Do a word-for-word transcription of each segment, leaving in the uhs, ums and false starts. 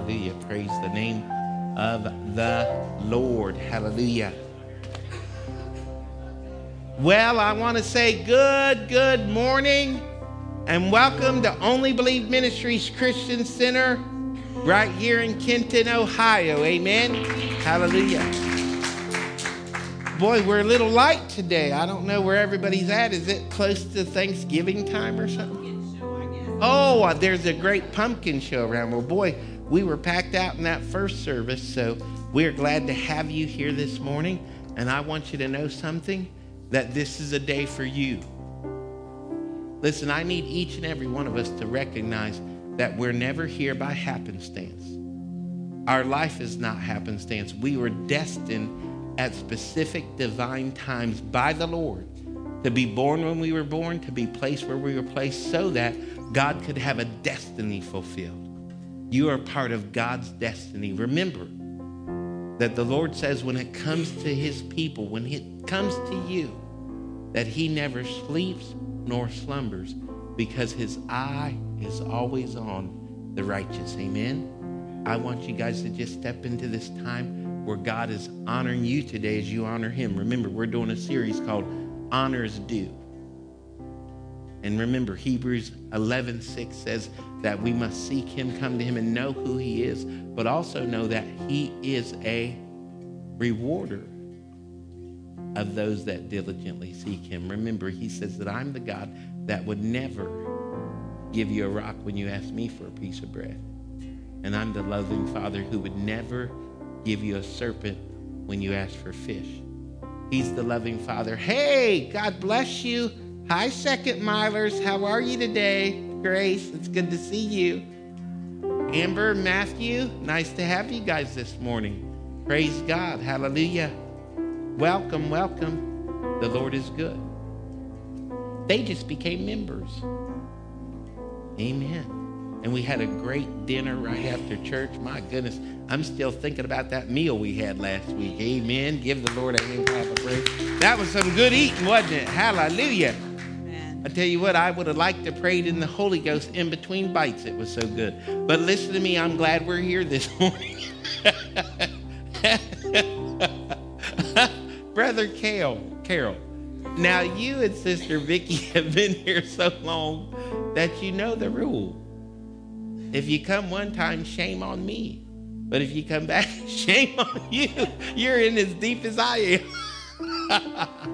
Hallelujah. Praise the name of the Lord. Hallelujah. Well, I want to say good, good morning and welcome to Only Believe Ministries Christian Center right here in Kenton, Ohio. Amen. Hallelujah. Boy, we're a little light today. I don't know where everybody's at. Is it close to Thanksgiving time or something? Oh, there's a great pumpkin show around. Well, boy, we were packed out in that first service, so we're glad to have you here this morning. And I want you to know something, that this is a day for you. Listen, I need each and every one of us to recognize that we're never here by happenstance. Our life is not happenstance. We were destined at specific divine times by the Lord to be born when we were born, to be placed where we were placed, so that God could have a destiny fulfilled. You are part of God's destiny. Remember that the Lord says when it comes to his people, when it comes to you, that he never sleeps nor slumbers, because his eye is always on the righteous. Amen. I want you guys to just step into this time where God is honoring you today as you honor him. Remember, we're doing a series called Honor is Due. And remember, Hebrews eleven six says that we must seek him, come to him, and know who he is, but also know that he is a rewarder of those that diligently seek him. Remember, he says that I'm the God that would never give you a rock when you ask me for a piece of bread. And I'm the loving Father who would never give you a serpent when you ask for fish. He's the loving Father. Hey, God bless you. Hi, Second Milers. How are you today? Grace, it's good to see you. Amber, Matthew, nice to have you guys this morning. Praise God. Hallelujah. Welcome, welcome. The Lord is good. They just became members. Amen. And we had a great dinner right after church. My goodness, I'm still thinking about that meal we had last week. Amen. Give the Lord a hand clap of praise. That was some good eating, wasn't it? Hallelujah. I tell you what, I would have liked to pray in the Holy Ghost in between bites. It was so good. But listen to me, I'm glad we're here this morning. Brother Carol, Carol, now you and Sister Vicky have been here so long that you know the rule. If you come one time, shame on me. But if you come back, shame on you. You're in as deep as I am.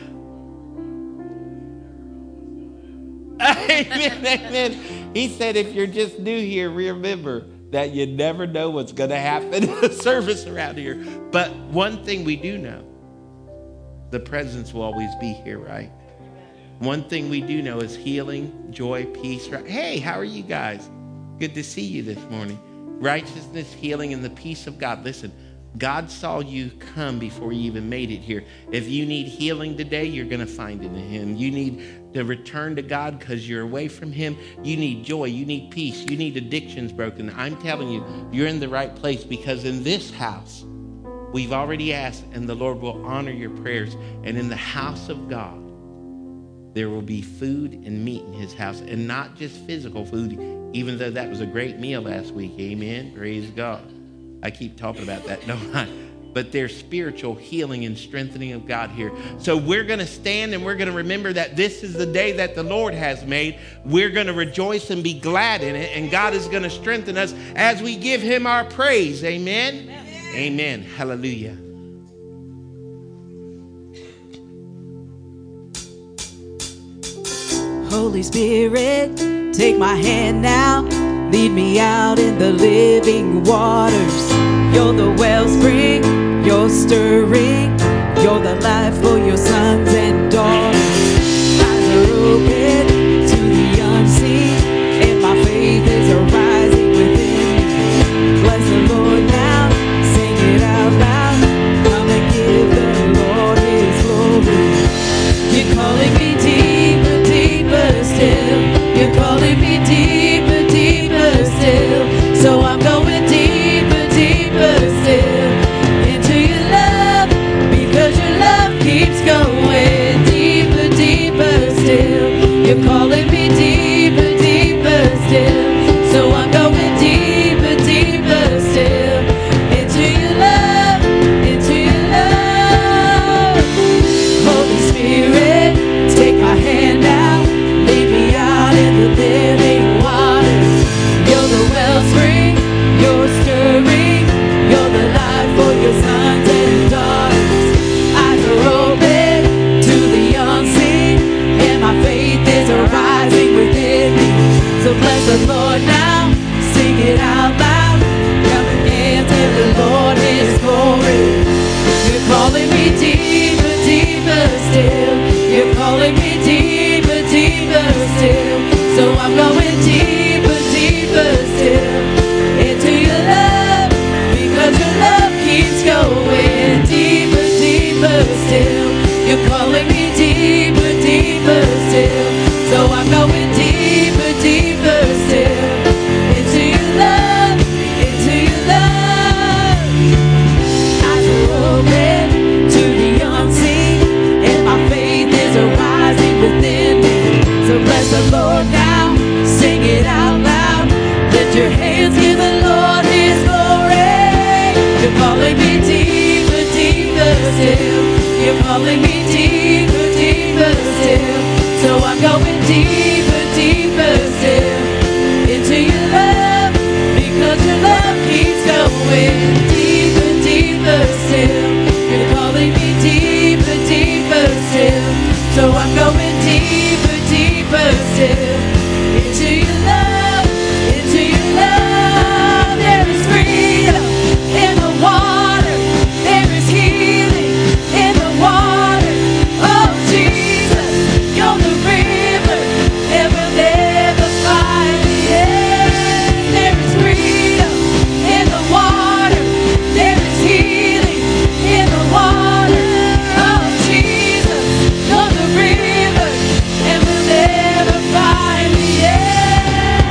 Amen, amen. He said, if you're just new here, remember that you never know what's going to happen in the service around here. But one thing we do know, the presence will always be here, right? One thing we do know is healing, joy, peace. Right? Hey, how are you guys? Good to see you this morning. Righteousness, healing, and the peace of God. Listen, God saw you come before you even made it here. If you need healing today, you're going to find it in him. You need to return to God because you're away from him. You need joy. You need peace. You need addictions broken. I'm telling you, you're in the right place, because in this house, we've already asked, and the Lord will honor your prayers. And in the house of God, there will be food and meat in his house, and not just physical food, even though that was a great meal last week. Amen. Praise God. I keep talking about that, don't I? But there's spiritual healing and strengthening of God here. So we're going to stand and we're going to remember that this is the day that the Lord has made. We're going to rejoice and be glad in it. And God is going to strengthen us as we give him our praise. Amen. Amen. Amen. Hallelujah. Holy Spirit, take my hand now. Lead me out in the living waters. You're the wellspring, you're stirring. You're the life for your sons and daughters. Eyes are open to the unseen, and my faith is arising within me. Bless the Lord now, sing it out loud. Come and give the Lord his glory. You're calling me deeper, deeper still. You're calling me deeper, deeper still. So I'm going deeper, deeper still into your love, because your love keeps going. deeper still. You're calling me deeper, deeper still. So I'm going deeper, deeper still into your love, because your love keeps going deeper, deeper still. You're calling me deeper, deeper still. So I'm going deeper, deeper still into your love, into your love. There is freedom in the water. There is healing in the water. Oh Jesus, you're the river, and we'll never find the end. There is freedom in the water. There is healing in the water. Oh Jesus, you're the river, and we'll never find the end.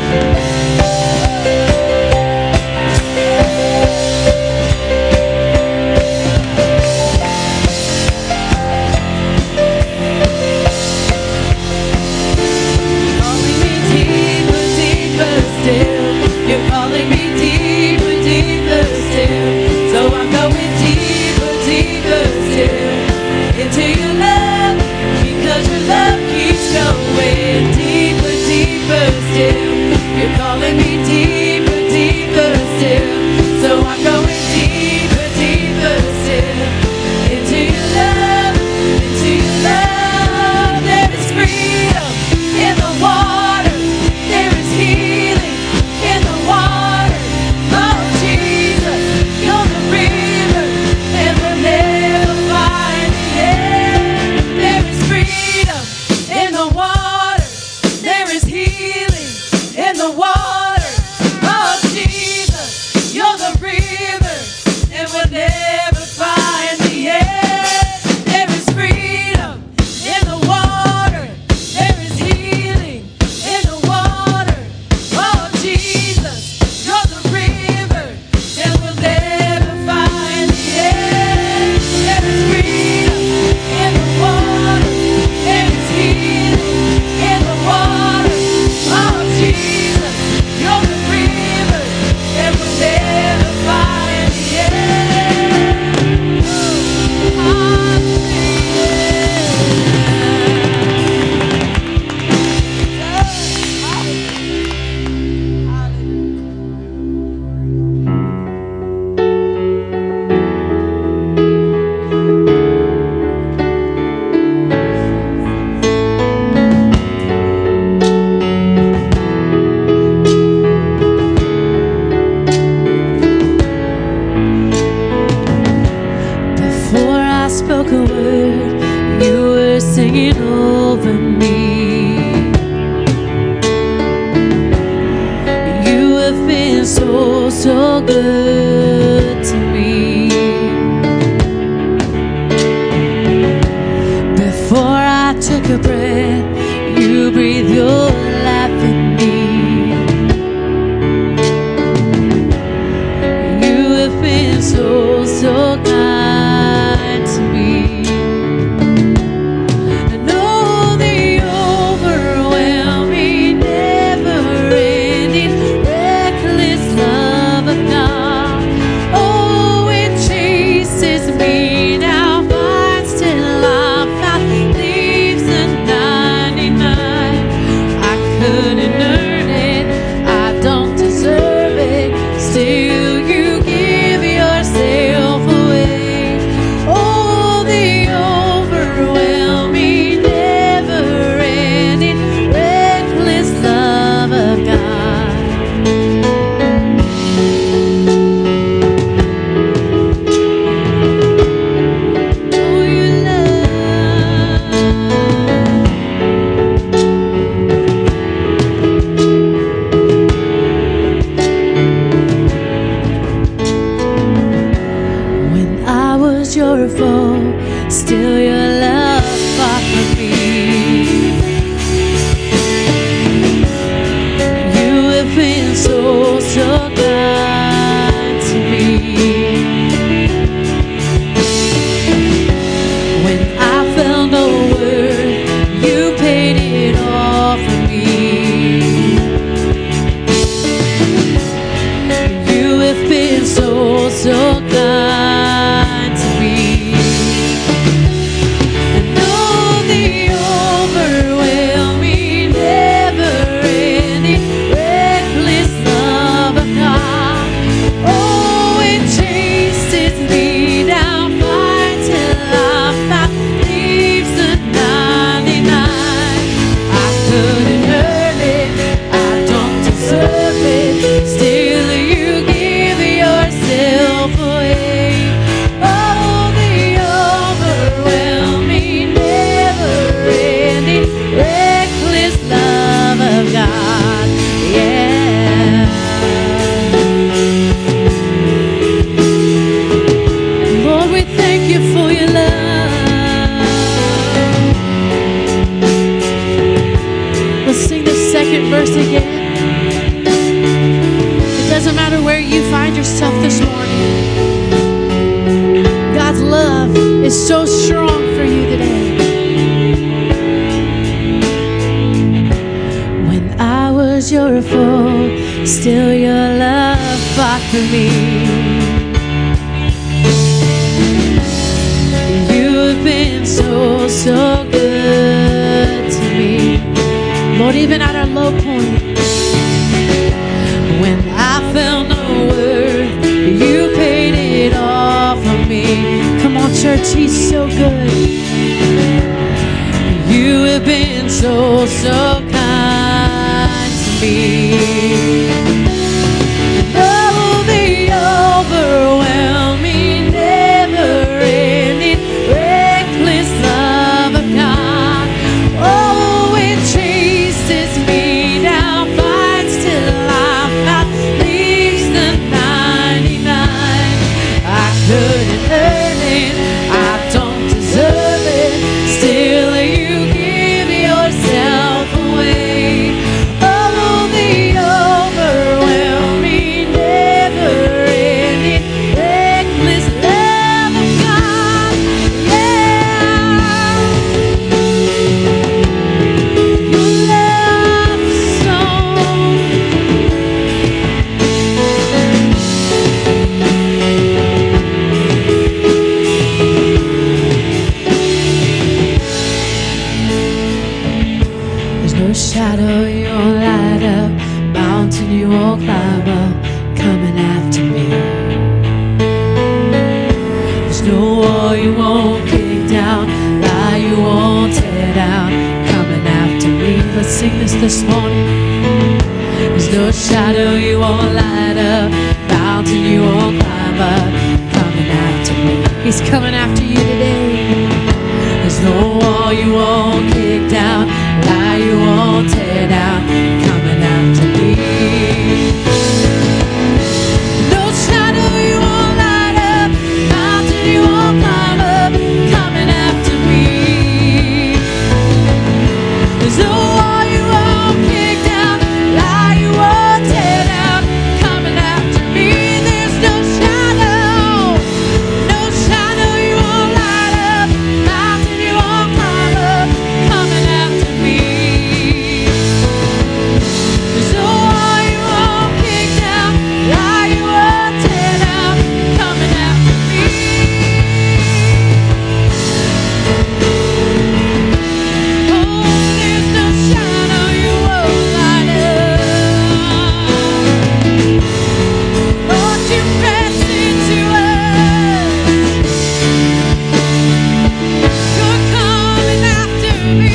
Calling me deeper, deeper still. You're calling me deeper, deeper still. So I'm going deeper, deeper still into your love, because your love keeps going deeper, deeper still. You're calling me deeper, deeper still. So I'm going deeper, deeper still into your love, into your love. There is freedom in the water. There is healing in the water. Oh Jesus, you're the river, and we'll never find the end. There is freedom in the water. There is healing in the water. Oh Jesus, you're the river, and we'll never find the end. There is freedom in the water. There is healing in the water. Oh Jesus, you're the river, and we'll never find the end. There is freedom in the water. There is healing in the water. Oh Jesus, you're the river, and we'll never find the end. Before I spoke a word, you were singing over me. You have been so, so good to me. Before I took a breath, you breathed your life in me. You have been so, so kind to me. And oh, the overwhelming, never-ending, reckless love of God. Oh, it chases me now, finds till I'm found, leaves the ninety-nine. I couldn't earn it, I don't deserve it. Still, you give yourself away. Oh, the overwhelming, never-ending, reckless love of God. Oh, you love. When I was your foe, still your love fought for me. You have been so, so kind to me. When I felt no worth, you paid it all for me. You have been so, so kind to me. is so strong for you today. When I was your foe, still your love fought for me. You've been so, so good to me. Lord, even at our low point, when I felt no worth, you paid it all for me. Come on, church, he's so good. You have been so, so kind to me. And oh, the overwhelming, never-ending, reckless love of God. Oh, it chases me down, fights till I'm out, leaves the ninety-nine. I couldn't earn it, I don't deserve it, still you give yourself away. Oh, the overwhelming, never-ending, reckless love of God. Yeah, your love song. There's no shadow you won't light up, mountain you won't climb up, coming after me. There's no wall you won't kick down, lie you won't tear down, coming after me. Let's sing this this morning. There's no shadow you won't light up, mountain you won't climb up, coming after me. He's coming after you today. There's no wall you won't kick down, lie you won't tear down, coming after me. No shadow you won't light up, mountain you won't climb up, coming after me. There's no wall you won't kick down, lie you won't tear down, coming after me. There's no shadow, no shadow you won't light up, mountain you won't climb up, coming after me. There's no wall you won't kick down, lie you won't tear down, coming after me. Oh, there's no shadow you won't light up. Won't you press into us? You're coming after me.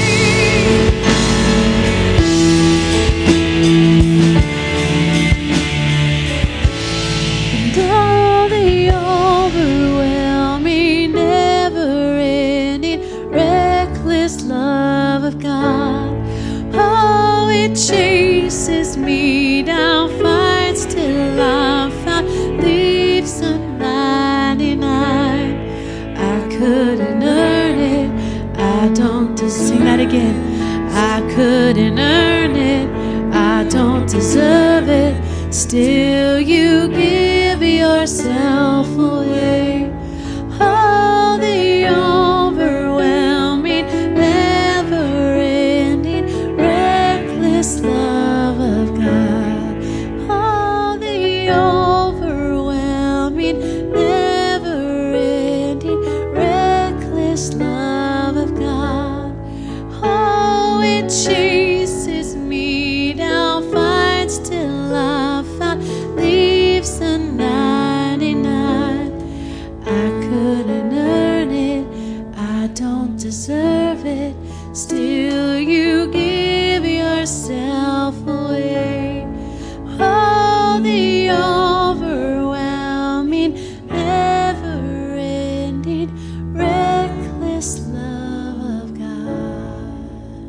And all the overwhelming, never-ending, reckless love of God. Oh, it chases me down, fights till I'm found, leaves a ninety-nine. I couldn't earn it, I don't deserve. Sing that again. I couldn't earn it, I don't deserve it, still you give yourself away. Oh, the overwhelming, never-ending, reckless love of God. Oh, the overwhelming, never-ending, reckless love of God. Oh, it chases me down, fights till I'm found, leaves a ninety-nine. I couldn't earn it, I don't deserve it, still you give yourself away. Oh, the overwhelming, never-ending, reckless love of God.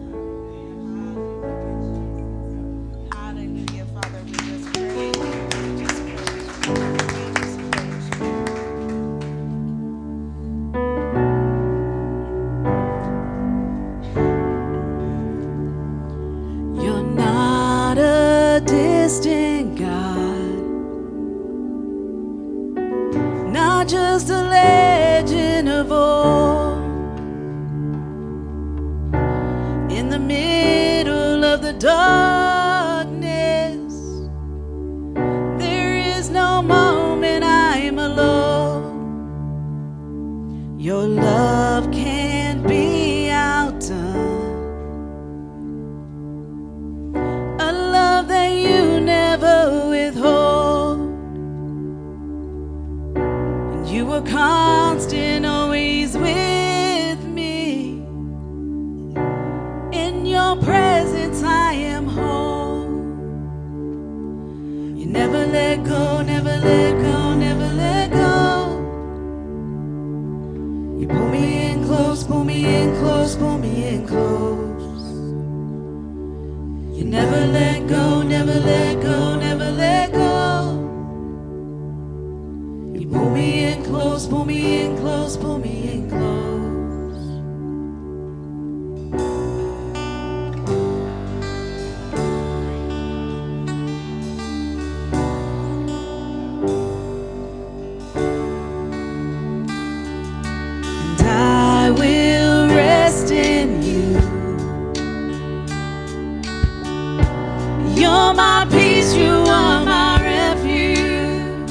Hallelujah, Father. We just praise you. We just praise you. We just praise you. love can't be outdone. A love that you never withhold. And you were constant, always with me. In your presence I am whole. You never let go, never let go, never let go. You pull me in close, pull me in close, pull me in close. You never let go, never let go, never let go. You pull me in close, pull me in close, pull me in close. And I will rest in you. You're my peace, you are my refuge.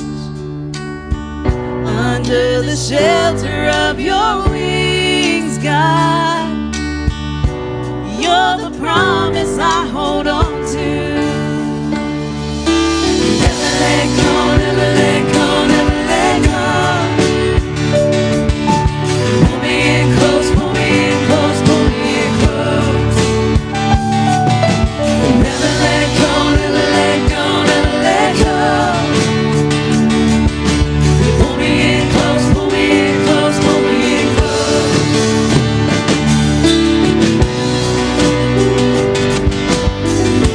Under the shelter of your wings, God, you're the promise I hold on to. Never let go, never let go, never let go. Pull me in close, pull me in close, pull me in close. Never let go, never let go, never let go. Pull me in close, pull me in close, pull me in close.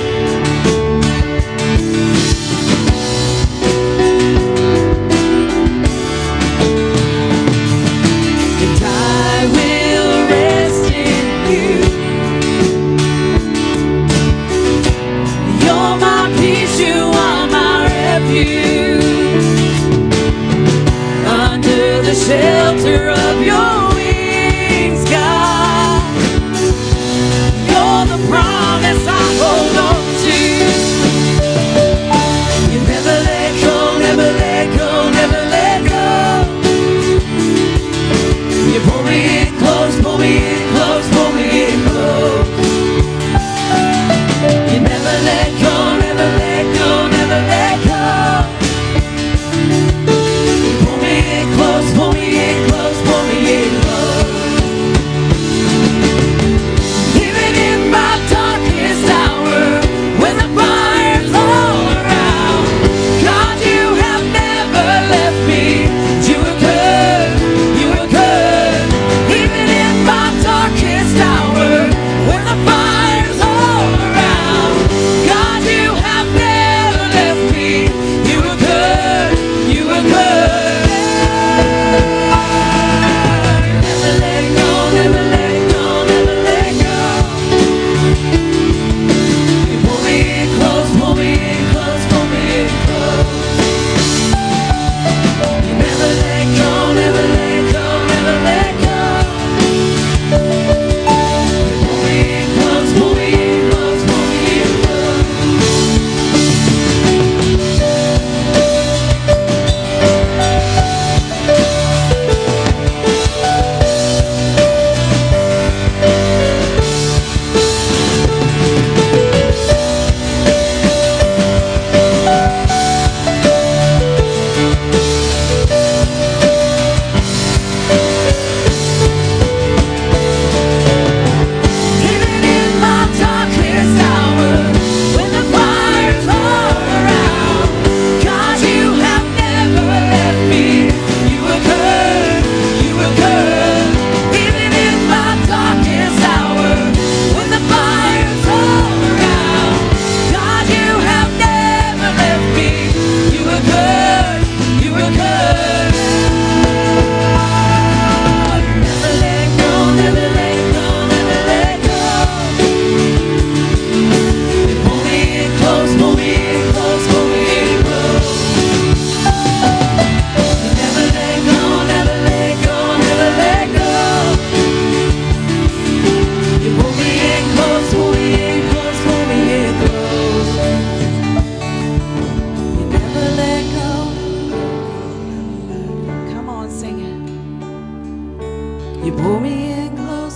You pull me in close.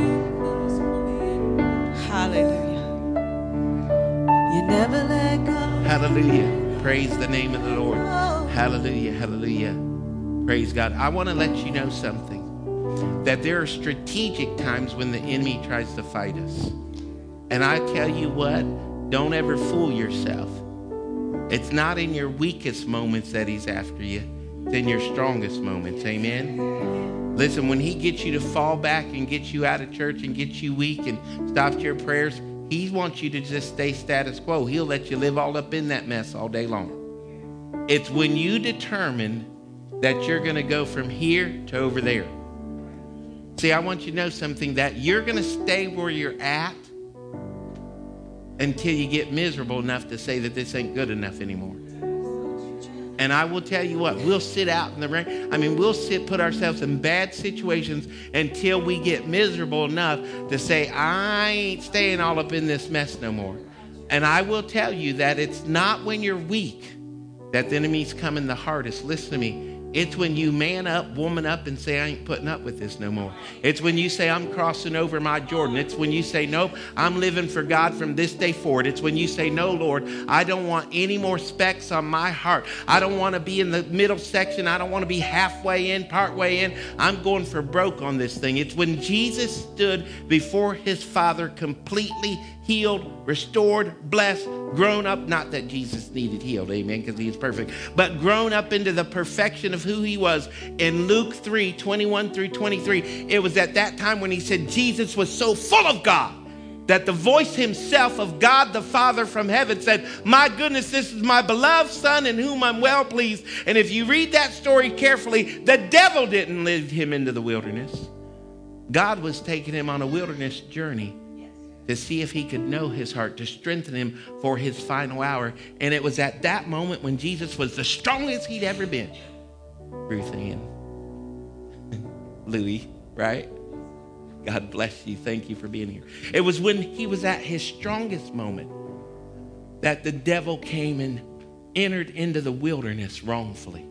Hallelujah. You never let go. Hallelujah. Praise the name of the Lord. Hallelujah. Hallelujah. Praise God. I want to let you know something. That there are strategic times when the enemy tries to fight us. And I tell you what, don't ever fool yourself. It's not in your weakest moments that he's after you. It's in your strongest moments. Amen. Listen, when he gets you to fall back and gets you out of church and gets you weak and stops your prayers, he wants you to just stay status quo. He'll let you live all up in that mess all day long. It's when you determine that you're going to go from here to over there. See, I want you to know something, that you're going to stay where you're at until you get miserable enough to say that this ain't good enough anymore. And I will tell you what, we'll sit out in the rain. I mean, we'll sit, put ourselves in bad situations until we get miserable enough to say, I ain't staying all up in this mess no more. And I will tell you that it's not when you're weak that the enemy's coming the hardest. Listen to me. It's when you man up, woman up, and say, I ain't putting up with this no more. It's when you say, I'm crossing over my Jordan. It's when you say, nope, I'm living for God from this day forward. It's when you say, no, Lord, I don't want any more specks on my heart. I don't want to be in the middle section. I don't want to be halfway in, partway in. I'm going for broke on this thing. It's when Jesus stood before his Father completely healed, restored, blessed, grown up. Not that Jesus needed healed, amen, because he is perfect, but grown up into the perfection of who he was. In Luke three, twenty-one through twenty-three, it was at that time when he said Jesus was so full of God that the voice himself of God the Father from heaven said, my goodness, this is my beloved Son in whom I'm well pleased. And if you read that story carefully, the devil didn't lead him into the wilderness. God was taking him on a wilderness journey to see if he could know his heart, to strengthen him for his final hour. And it was at that moment when Jesus was the strongest he'd ever been. Ruth Ann, Louis, right? God bless you. Thank you for being here. It was when he was at his strongest moment that the devil came and entered into the wilderness wrongfully.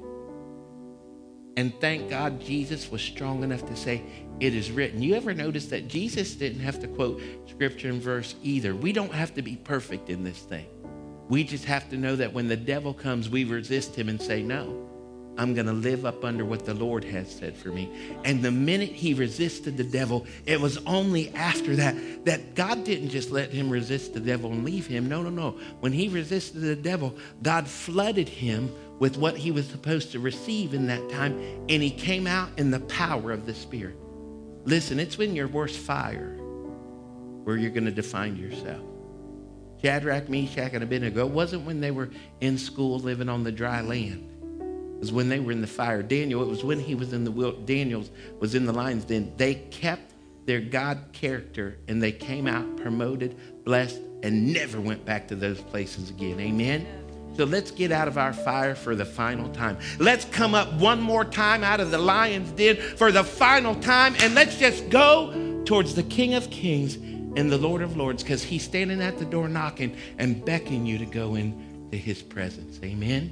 And thank God Jesus was strong enough to say, it is written. You ever notice that Jesus didn't have to quote scripture and verse either? We don't have to be perfect in this thing. We just have to know that when the devil comes, we resist him and say, no, I'm going to live up under what the Lord has said for me. And the minute he resisted the devil, it was only after that, that God didn't just let him resist the devil and leave him. No, no, no. When he resisted the devil, God flooded him with what he was supposed to receive in that time. And he came out in the power of the Spirit. Listen, it's when your worst fire where you're going to define yourself. Shadrach, Meshach, and Abednego, it wasn't when they were in school living on the dry land. It was when they were in the fire. Daniel, it was when he was in the will. Daniel was in the lion's den. They kept their God character and they came out promoted, blessed, and never went back to those places again. Amen. So let's get out of our fire for the final time. Let's come up one more time out of the lion's den for the final time. And let's just go towards the King of Kings and the Lord of Lords, because he's standing at the door knocking and beckoning you to go into his presence. Amen.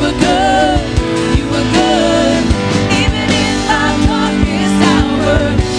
Even in my darkest hour,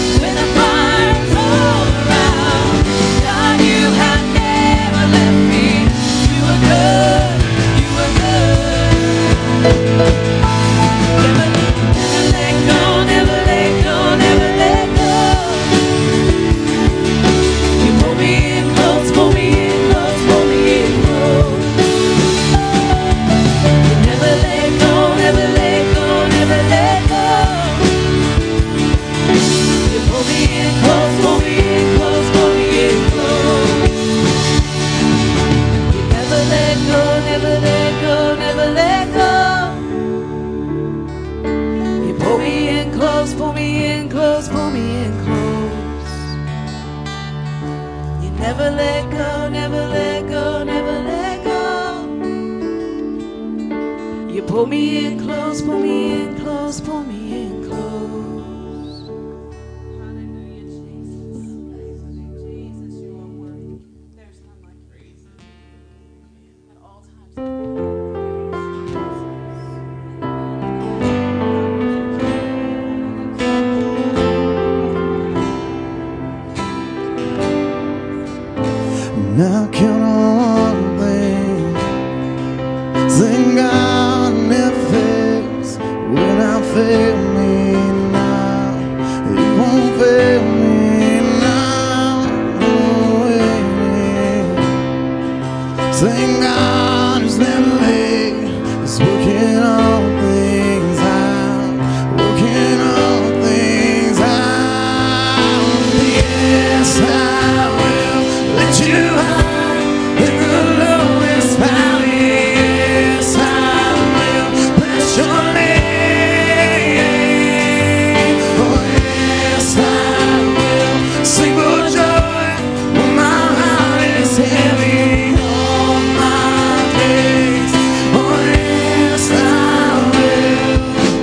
Pull me in close, pull me in close, pull me in close. Hallelujah, Jesus. Jesus, you are worthy. There's none like you. At all times. Now count on one thing, sing God never fails, will not fail me now, He won't fail me now, oh, yeah. Sing God is never late, He's working all things out, working all things out. Yes, I will let you hide in the lowest valley. Yes, I will bless your name. Oh, yes, I will sing for joy when my heart is heavy all my days. Oh, yes, I will.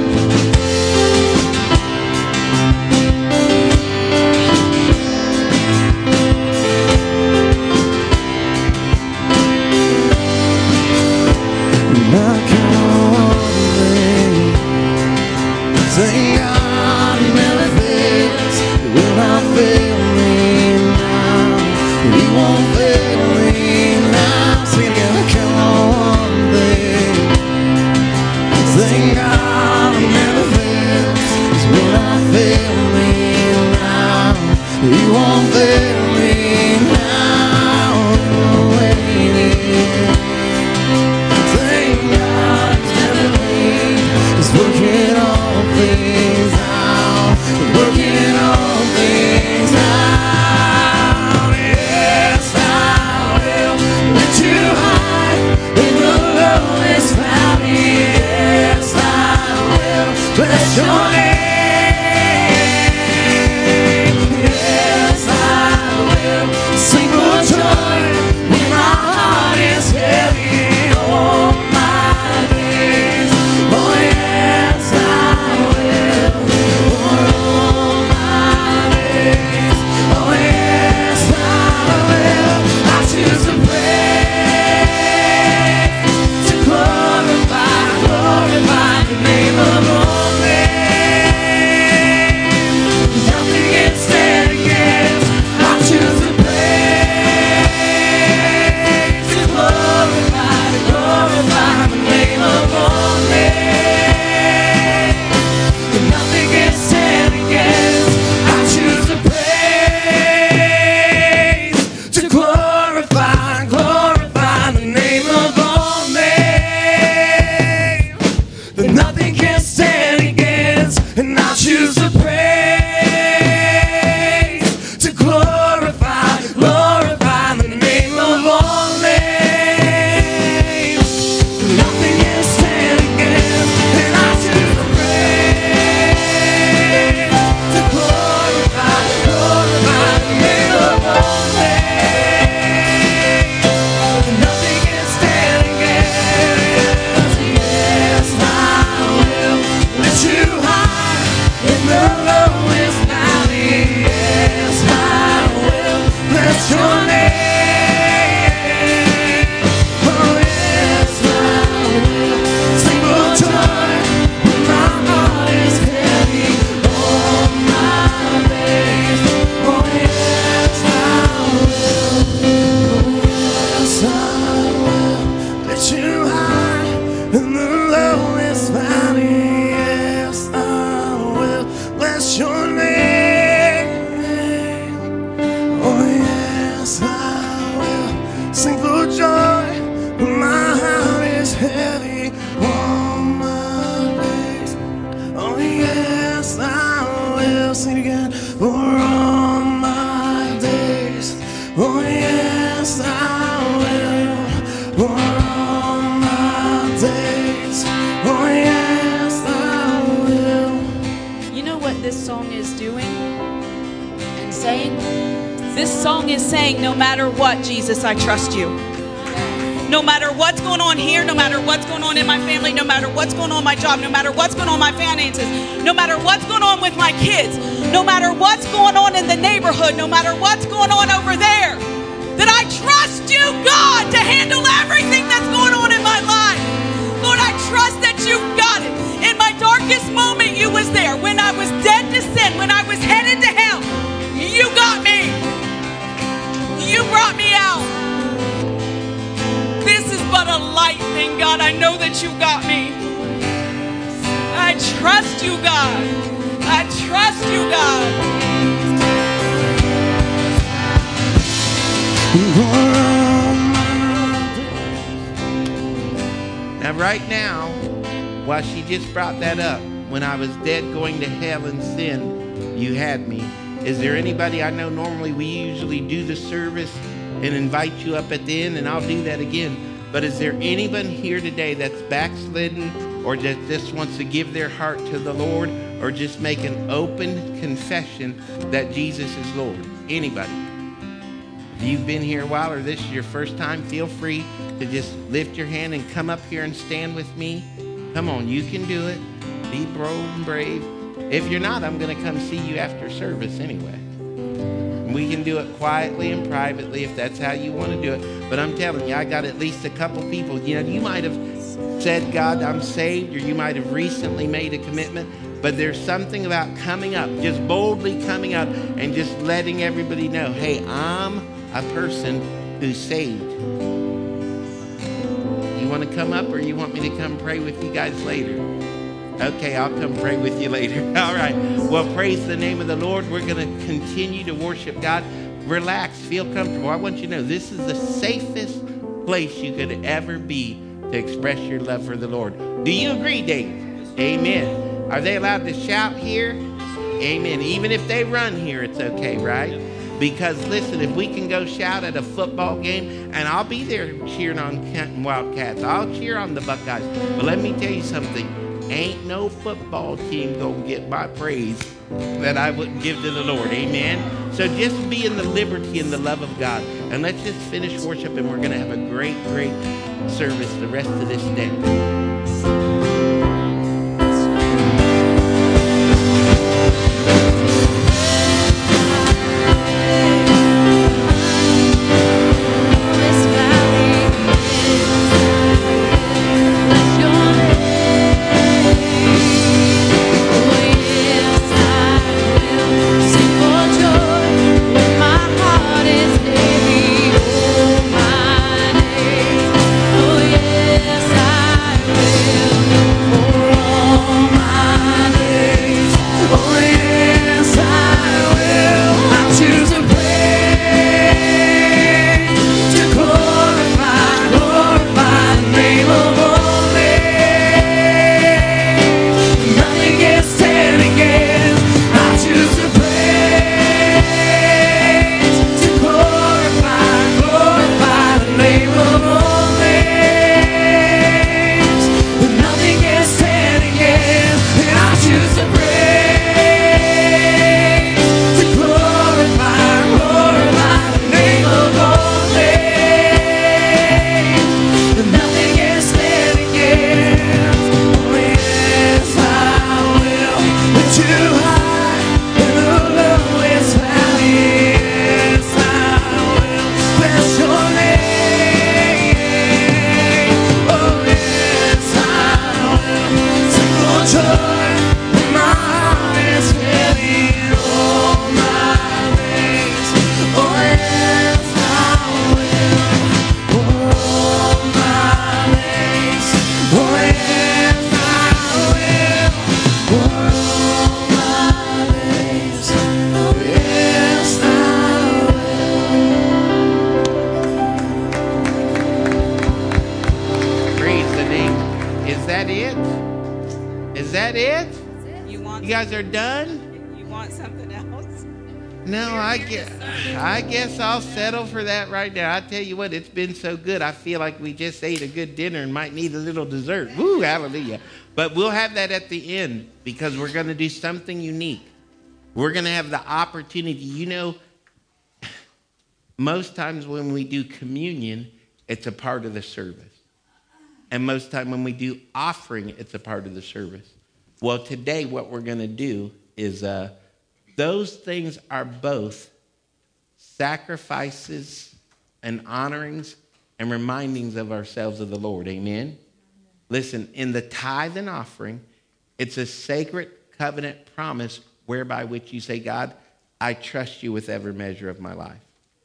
Now come on, sing God never fails, He will not fail me now, He won't fail me now. Sing it, come on, babe. Sing God never fails, He will not fail me now, He won't fail me now. Waiting. Thank God it's never late. He's working all things out, working all things out. Yes, I will let you hide in the lowest valley. Yes, I will bless your name. Yes, I will sing for joy when my heart is heavy. All my days, oh yes, I will. For all my days, oh yes, I will. I choose to praise, to glorify, glorify the name of only. Nothing can stand against. I choose to praise, to glorify, to glorify the name of only. Nothing can stand against. I choose to praise, to glorify, glorify the name of only. Nothing can stand against, and I choose to praise, to glorify, glorify the name of only. Nothing can stand against, and I choose to praise, to glorify, glorify the name of only. Nothing can stand against. Yes, I will let you hide in the lowest valley. Yes, I will bless your name. Oh, yes, I will sing for joy when my heart is heavy. All my days, oh, yes, I will. Oh, yes, I will let you hide in the lowest valley. Yes, I will bless your name. Oh, yes, I will sing for joy when my heart is heavy. All my days, oh, yes, I will sing it again. For all my days, oh, yes, I will. For all my days, oh, yes, I will. You know what this song is doing and saying? This song is saying, no matter what, Jesus, I trust you. No matter what's going on here, no matter what's going on in my family, no matter what's going on in my job, no matter what's going on in my finances, no matter what's going on with my kids, no matter what's going on in the neighborhood, no matter what's going on over there, that I trust you, God, to handle everything that's going on in my life. Lord, I trust that you've got it. In my darkest moment, you was there. When I was dead to sin, when I was headed to hell, you got me. You brought me out. This is but a light thing, God. I know that you got me. I trust you, God. I trust you, God. Now, right now, while she just brought that up, when I was dead going to hell in sin, you had me. Is there anybody? I know normally we usually do the service and invite you up at the end, and I'll do that again. But is there anyone here today that's backslidden or that just wants to give their heart to the Lord or just make an open confession that Jesus is Lord? Anybody? If you've been here a while or this is your first time, feel free to just lift your hand and come up here and stand with me. Come on, you can do it. Be bold and brave. If you're not, I'm going to come see you after service anyway. We can do it quietly and privately if that's how you want to do it. But I'm telling you, I got at least a couple people. You know, you might have said, God, I'm saved, or you might have recently made a commitment. But there's something about coming up, just boldly coming up and just letting everybody know, hey, I'm a person who's saved. You want to come up, or you want me to come pray with you guys later? Okay, I'll come pray with you later. All right. Well, praise the name of the Lord. We're going to continue to worship God. Relax. Feel comfortable. I want you to know this is the safest place you could ever be to express your love for the Lord. Do you agree, Dave? Amen. Are they allowed to shout here? Amen. Even if they run here, it's okay, right? Because, listen, if we can go shout at a football game, and I'll be there cheering on Kenton Wildcats. I'll cheer on the Buckeyes. But let me tell you something. Ain't no football team gonna get my praise that I wouldn't give to the Lord. Amen. So just be in the liberty and the love of God. And let's just finish worship, and we're gonna have a great, great service the rest of this day. Are done? You want something else? No, I guess, I guess I'll settle for that right now. I tell you what, it's been so good. I feel like we just ate a good dinner and might need a little dessert. Woo, hallelujah. But we'll have that at the end because we're going to do something unique. We're going to have the opportunity. You know, most times when we do communion, it's a part of the service. And most of the time when we do offering, it's a part of the service. Well, today what we're going to do is uh, those things are both sacrifices and honorings and remindings of ourselves of the Lord. Amen? Listen, in the tithe and offering, it's a sacred covenant promise whereby which you say, God, I trust you with every measure of my life.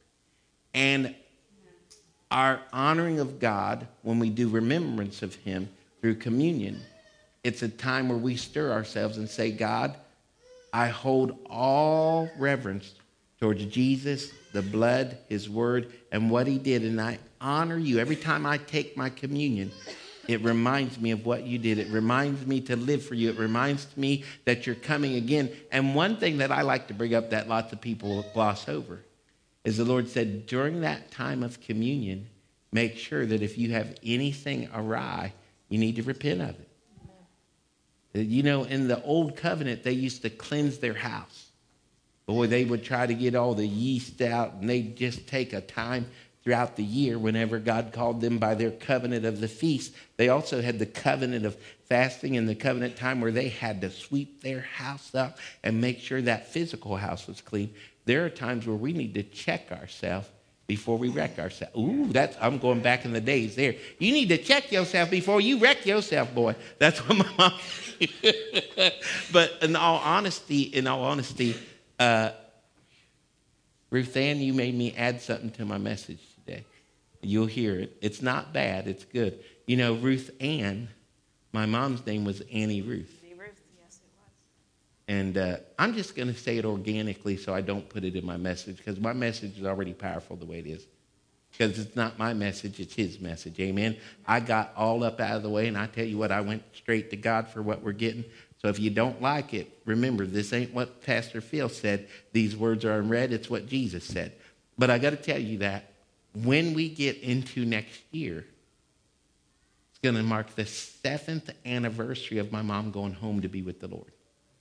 And our honoring of God, when we do remembrance of him through communion, it's a time where we stir ourselves and say, God, I hold all reverence towards Jesus, the blood, his word, and what he did. And I honor you. Every time I take my communion, it reminds me of what you did. It reminds me to live for you. It reminds me that you're coming again. And one thing that I like to bring up that lots of people gloss over is the Lord said, during that time of communion, make sure that if you have anything awry, you need to repent of it. You know, in the old covenant, they used to cleanse their house. Boy, they would try to get all the yeast out, and they'd just take a time throughout the year whenever God called them by their covenant of the feast. They also had the covenant of fasting and the covenant time where they had to sweep their house up and make sure that physical house was clean. There are times where we need to check ourselves before we wreck ourselves. Ooh, that's, I'm going back in the days there. You need to check yourself before you wreck yourself, boy. That's what my mom But in all honesty, in all honesty, uh, Ruth Ann, you made me add something to my message today. You'll hear it. It's not bad. It's good. You know, Ruth Ann, my mom's name was Annie Ruth. Annie Ruth, yes, it was. And uh, I'm just going to say it organically so I don't put it in my message, because my message is already powerful the way it is. Because it's not my message, it's his message. Amen. I got all up out of the way, and I tell you what, I went straight to God for what we're getting. So if you don't like it, remember, this ain't what Pastor Phil said. These words are unread. It's what Jesus said. But I got to tell you that when we get into next year, it's going to mark the seventh anniversary of my mom going home to be with the Lord.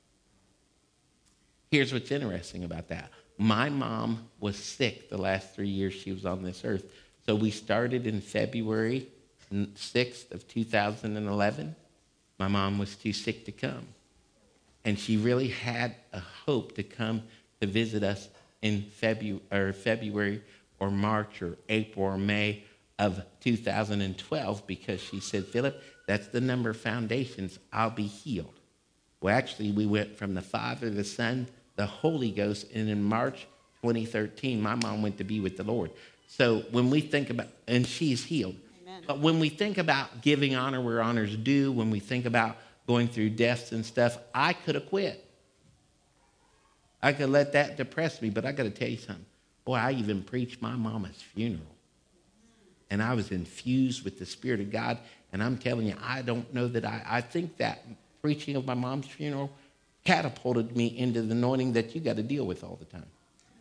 Here's what's interesting about that. My mom was sick the last three years she was on this earth. So we started in February sixth of two thousand eleven. My mom was too sick to come. And she really had a hope to come to visit us in February or February or March or April or May of two thousand twelve, because she said, Philip, that's the number of foundations. I'll be healed. Well, actually, we went from the Father, the Son, the Holy Ghost, and in March twenty thirteen, my mom went to be with the Lord. So when we think about, and she's healed. Amen. But when we think about giving honor where honor's due, when we think about going through deaths and stuff, I could have quit. I could let that depress me, but I got to tell you something. Boy, I even preached my mama's funeral. And I was infused with the Spirit of God. And I'm telling you, I don't know that I, I think that preaching of my mom's funeral catapulted me into the anointing that you got to deal with all the time.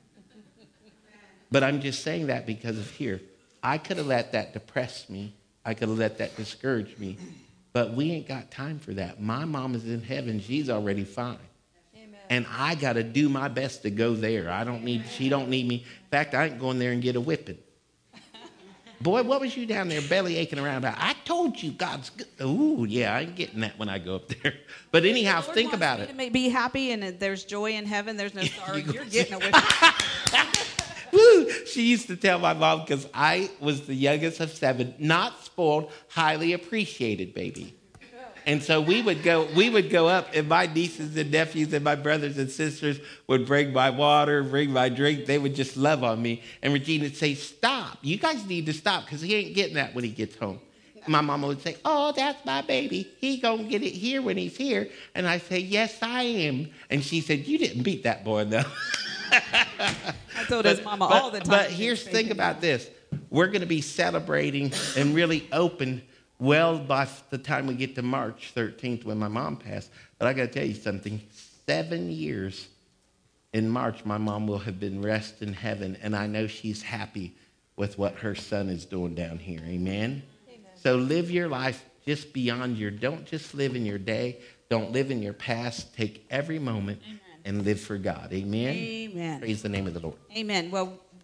But I'm just saying that because of here. I could have let that depress me. I could have let that discourage me. But we ain't got time for that. My mom is in heaven. She's already fine. Amen. And I got to do my best to go there. I don't need, she don't need me. In fact, I ain't going there and get a whipping. Boy, what was you down there belly aching around about? I told you God's good. Ooh, yeah, I ain't getting that when I go up there. But anyhow, Lord think about it. To make, be happy, and there's joy in heaven. There's no sorrow. You're getting a whipping. Woo! She used to tell my mom, because I was the youngest of seven, not spoiled, highly appreciated baby. And so we would go, we would go up, and my nieces and nephews and my brothers and sisters would bring my water, bring my drink. They would just love on me. And Regina would say, stop. You guys need to stop, because he ain't getting that when he gets home. My mama would say, oh, that's my baby. He gonna get it here when he's here. And I say, yes, I am. And she said, you didn't beat that boy enough. I told his mama but, all the time. But here's the thing about this. We're going to be celebrating and really open well by the time we get to March thirteenth when my mom passed. But I got to tell you something. Seven years in March, my mom will have been rest in heaven. And I know she's happy with what her son is doing down here. Amen? Amen. So live your life just beyond your, don't just live in your day. Don't live in your past. Take every moment. Amen. And live for God. Amen? Amen. Praise the name of the Lord. Amen. Well,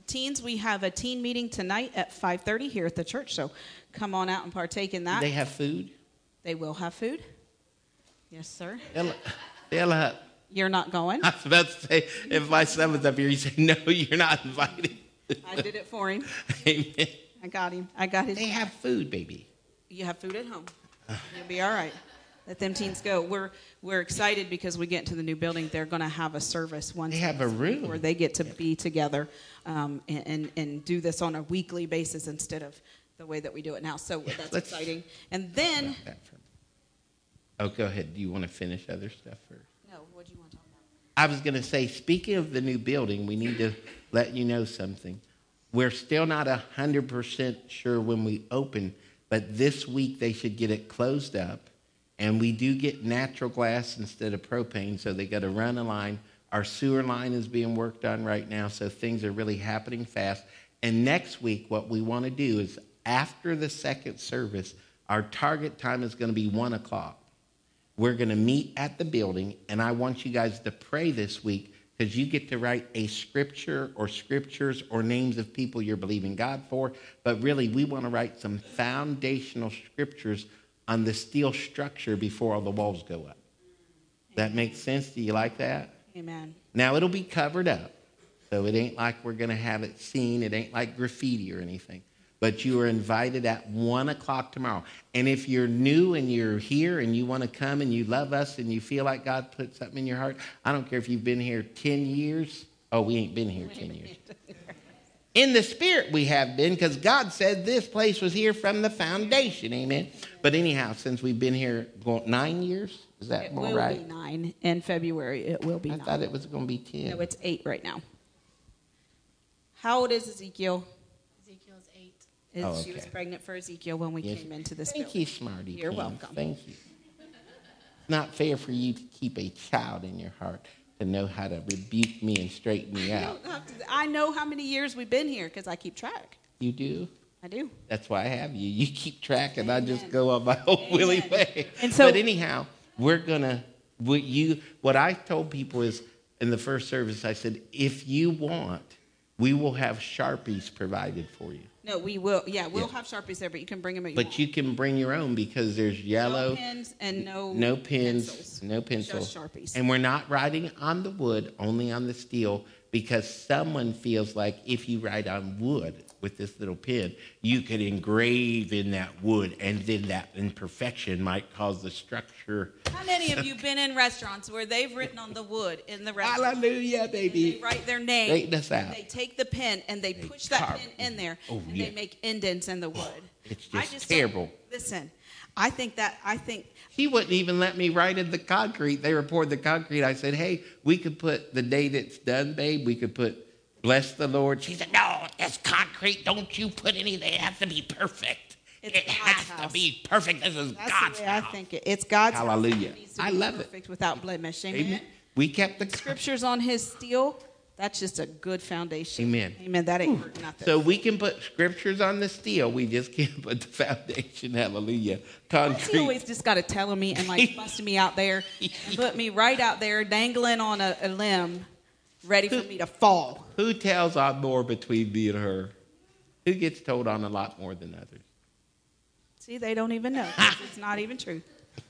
teens, we have a teen meeting tonight at five thirty here at the church, so come on out and partake in that. They have food? They will have food. Yes, sir. They'll, they'll have, You're not going. I was about to say, if my son was up here, he'd say, no, you're not invited. I did it for him. Amen. I got him. I got his. They have food, baby. You have food at home. You'll be all right. Let them teens go. We're we're excited because we get into the new building. They're going to have a service once. They have a room where they get to be together um, and, and and do this on a weekly basis instead of the way that we do it now. So Yeah, that's let's- exciting. And then, Oh, go ahead. Do you want to finish other stuff? Or? no, what do you want to talk about? I was going to say, speaking of the new building, we need to let you know something. We're still not one hundred percent sure when we open, but this week they should get it closed up. And we do get natural gas instead of propane, so they got to run a line. Our sewer line is being worked on right now, so things are really happening fast. And next week, what we want to do is after the second service, our target time is going to be one o'clock. We're going to meet at the building, and I want you guys to pray this week because you get to write a scripture or scriptures or names of people you're believing God for. But really, we want to write some foundational scriptures on the steel structure before all the walls go up. That makes sense? Do you like that? Amen. Now, it'll be covered up, so it ain't like we're going to have it seen. It ain't like graffiti or anything. But you are invited at one o'clock tomorrow. And if you're new and you're here and you want to come and you love us and you feel like God put something in your heart, I don't care if you've been here ten years. Oh, we ain't been here ten years. In the spirit we have been, because God said this place was here from the foundation. Amen. But anyhow, since we've been here well, nine years, is that It more will right? be nine in February. It will be I nine. thought it was going to be ten. No, it's eight right now. How old is Ezekiel? Ezekiel's eight. Is- Oh, She was okay. pregnant for Ezekiel when we Yes. came into this Thank building. you, Smarty. You're Pants. welcome. Thank you. It's not fair for you to keep a child in your heart to know how to rebuke me and straighten me I out. don't have to- I know how many years we've been here because I keep track. You do? I do. That's why I have you. You keep track, and I just go on my own willy way. And so- but anyhow, we're gonna. What you? What I told people is in the first service, I said, if you want, we will have Sharpies provided for you. No, we will. Yeah, we'll Yeah. have Sharpies there, but you can bring them at your But you can bring your own because there's yellow. No pens and no No pins, pencils. no pencils. Just Sharpies. And we're not writing on the wood, only on the steel, because someone feels like if you write on wood with this little pen, you could engrave in that wood, and then that imperfection might cause the structure. How many of you been in restaurants where they've written on the wood in the restaurant? Hallelujah, They baby. write their name. Straighten us and out. They take the pen and they, push that carve pen it. in there, Oh, and yeah. they make indents in the wood. It's I just don't- terrible. Listen, I think that I think He wouldn't even let me write in the concrete. They poured the concrete. I said, hey, we could put the day that's done, babe. We could put bless the Lord. She said, no, that's concrete. Don't you put anything. It has to be perfect. It's it God's has house. to be perfect. This is that's God's the way I house. think it. It's God's house. Hallelujah. It needs to I be love it. perfect without blemish. Amen. Amen. We kept the Scriptures on His steel. That's just a good foundation. Amen. Amen. That ain't hurting nothing. So we can put scriptures on the steel. We just can't put the foundation. Hallelujah. Why is he Concrete. always just got to tell me and like busting me out there and put me right out there dangling on a, a limb, ready for me to fall. Who tells on more between me and her? Who gets told on a lot more than others? See, they don't even know. 'Cause it's not even true.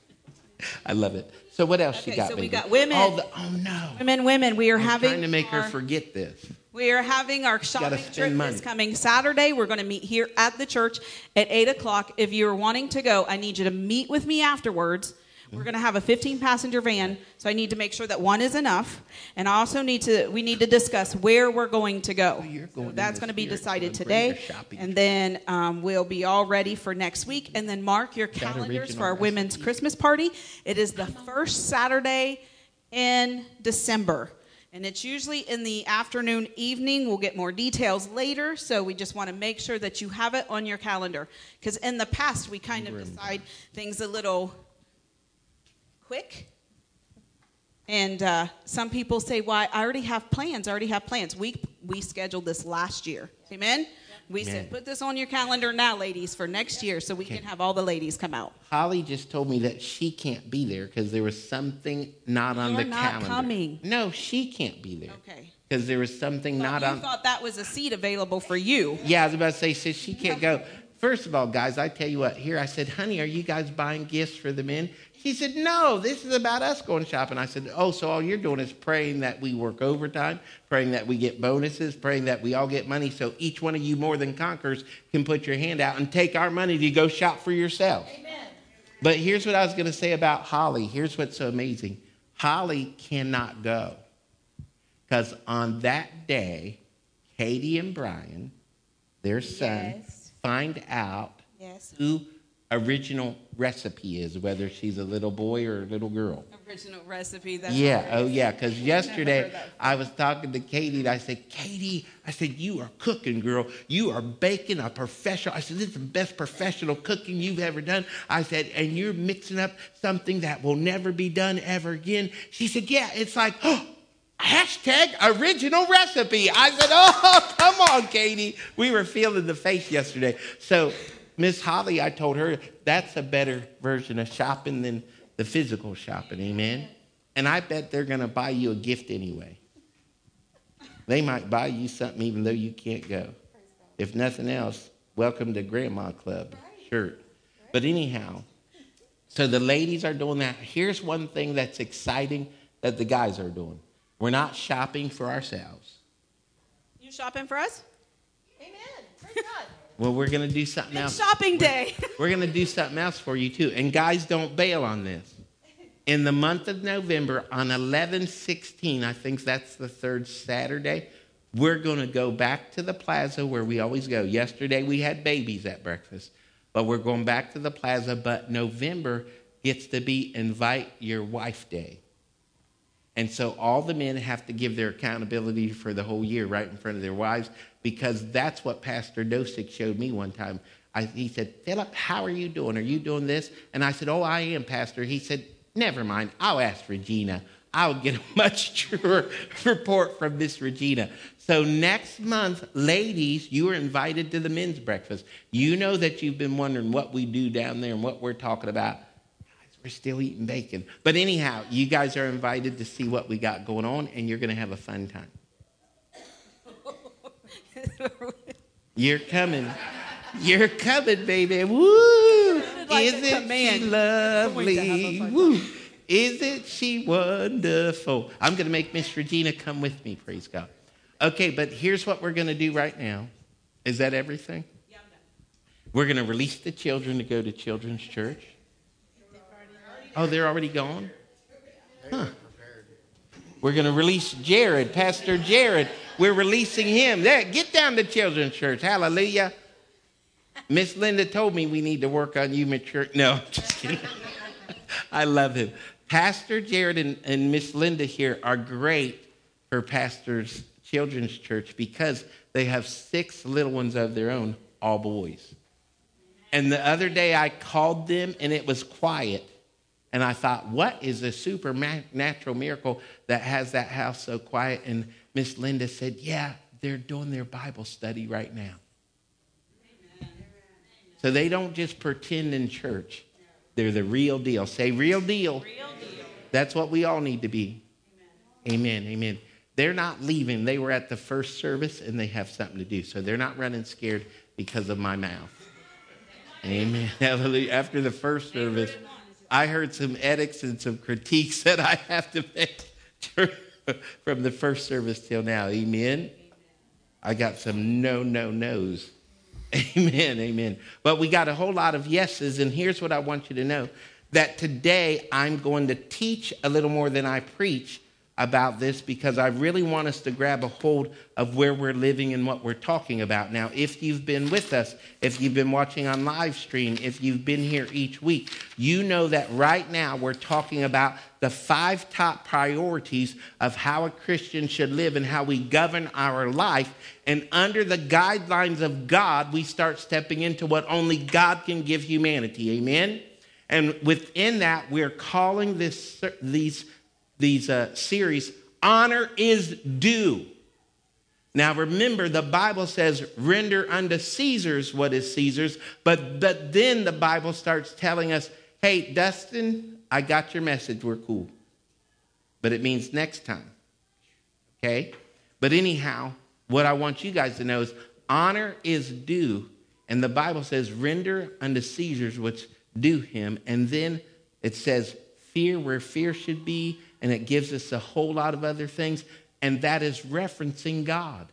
I love it. So what else Okay, you got, so we baby? got women. Oh, the, oh no. Women, women, we are I'm having trying to make her our- forget this. We are having our shopping spend trip money. this coming Saturday. We're going to meet here at the church at eight o'clock. If you're wanting to go, I need you to meet with me afterwards. We're going to have a fifteen passenger van, so I need to make sure that one is enough. And I also need to, we need to discuss where we're going to go. Oh, you're going So in that's the going to be spirit, decided so bring your today. shopping And then um, we'll be all ready for next week. And then mark your That calendars original for our women's recipe. Christmas party. It is the first Saturday in December. And it's usually in the afternoon, evening. We'll get more details later. So we just want to make sure that you have it on your calendar. Because in the past, we kind of decide things a little quick. And uh, some people say, well, I already have plans. I already have plans. We, we scheduled this last year. Amen? We Amen. said, put this on your calendar now, ladies, for next year so we Okay. can have all the ladies come out. Holly just told me that she can't be there because there was something not on You're the not calendar. coming. No, she can't be there. Okay. Because there was something not you on. thought that was a seat available for you. Yeah, I was about to say, sis, she can't go. First of all, guys, I tell you what, here I said, honey, are you guys buying gifts for the men? She said, no, this is about us going shopping. I said, oh, so all you're doing is praying that we work overtime, praying that we get bonuses, praying that we all get money so each one of you more than conquerors can put your hand out and take our money to go shop for yourselves. Amen. But here's what I was going to say about Holly. Here's what's so amazing. Holly cannot go because on that day, Katie and Brian, their son, Yes. find out Yes. who original recipe is, whether she's a little boy or a little girl. Original recipe. That's Yeah, hilarious. oh yeah, because yesterday heard that. I was talking to Katie and I said, Katie, I said, you are cooking, girl. You are baking a professional. I said, this is the best professional cooking you've ever done. I said, and you're mixing up something that will never be done ever again. She said, yeah, it's like, oh, hashtag original recipe. I said, oh, come on, Katie. We were feeling the face yesterday. So Miss Holly, I told her that's a better version of shopping than the physical shopping, amen? And I bet they're going to buy you a gift anyway. They might buy you something even though you can't go. If nothing else, welcome to Grandma Club shirt. But anyhow, so the ladies are doing that. Here's one thing that's exciting that the guys are doing. We're not shopping for ourselves. You shopping for us? Amen. Praise God. Well, we're going to do something It's else. shopping day. We're going to do something else for you, too. And guys, don't bail on this. In the month of November, on eleven sixteen, I think that's the third Saturday, we're going to go back to the plaza where we always go. Yesterday, we had babies at breakfast, but we're going back to the plaza. But November gets to be Invite Your Wife Day. And so all the men have to give their accountability for the whole year right in front of their wives, because that's what Pastor Dosick showed me one time. I, he said, Philip, how are you doing? Are you doing this? And I said, oh, I am, Pastor. He said, never mind. I'll ask Regina. I'll get a much truer report from Miss Regina. So next month, ladies, you are invited to the men's breakfast. You know that you've been wondering what we do down there and what we're talking about. We're still eating bacon. But anyhow, you guys are invited to see what we got going on, and you're going to have a fun time. You're coming. You're coming, baby. Woo! Like Isn't a she command. lovely? Woo! Isn't she wonderful? I'm going to make Miss Regina come with me, praise God. Okay, but here's what we're going to do right now. Is that everything? Yeah, I'm done. We're going to release the children to go to children's church. Oh, they're already gone? Huh. We're going to release Jared, Pastor Jared. We're releasing him. There, get down to children's church. Hallelujah. Miss Linda told me we need to work on you mature. No, just kidding. I love him. Pastor Jared and, and Miss Linda here are great for Pastor's Children's Church because they have six little ones of their own, all boys. And the other day I called them and it was quiet. And I thought, what is a supernatural miracle that has that house so quiet? And Miss Linda said, yeah, they're doing their Bible study right now. Amen. So they don't just pretend in church. They're the real deal. Say real deal. Real deal. That's what we all need to be. Amen. Amen. Amen. They're not leaving. They were at the first service and they have something to do. So they're not running scared because of my mouth. Amen. Hallelujah. After the first service, I heard some edicts and some critiques that I have to make from the first service till now. Amen. I got some no, no, no's. Amen. Amen. But we got a whole lot of yeses. And here's what I want you to know. That today I'm going to teach a little more than I preach about this because I really want us to grab a hold of where we're living and what we're talking about. Now, if you've been with us, if you've been watching on live stream, if you've been here each week, you know that right now we're talking about the five top priorities of how a Christian should live and how we govern our life. And under the guidelines of God, we start stepping into what only God can give humanity. Amen? And within that, we're calling this these These uh, series, Honor is Due. Now remember, the Bible says, render unto Caesar's what is Caesar's. But, but then the Bible starts telling us, hey, Dustin, I got your message. We're cool. But it means next time. Okay? But anyhow, what I want you guys to know is honor is due. And the Bible says, render unto Caesar's what's due him. And then it says, fear where fear should be. And it gives us a whole lot of other things. And that is referencing God.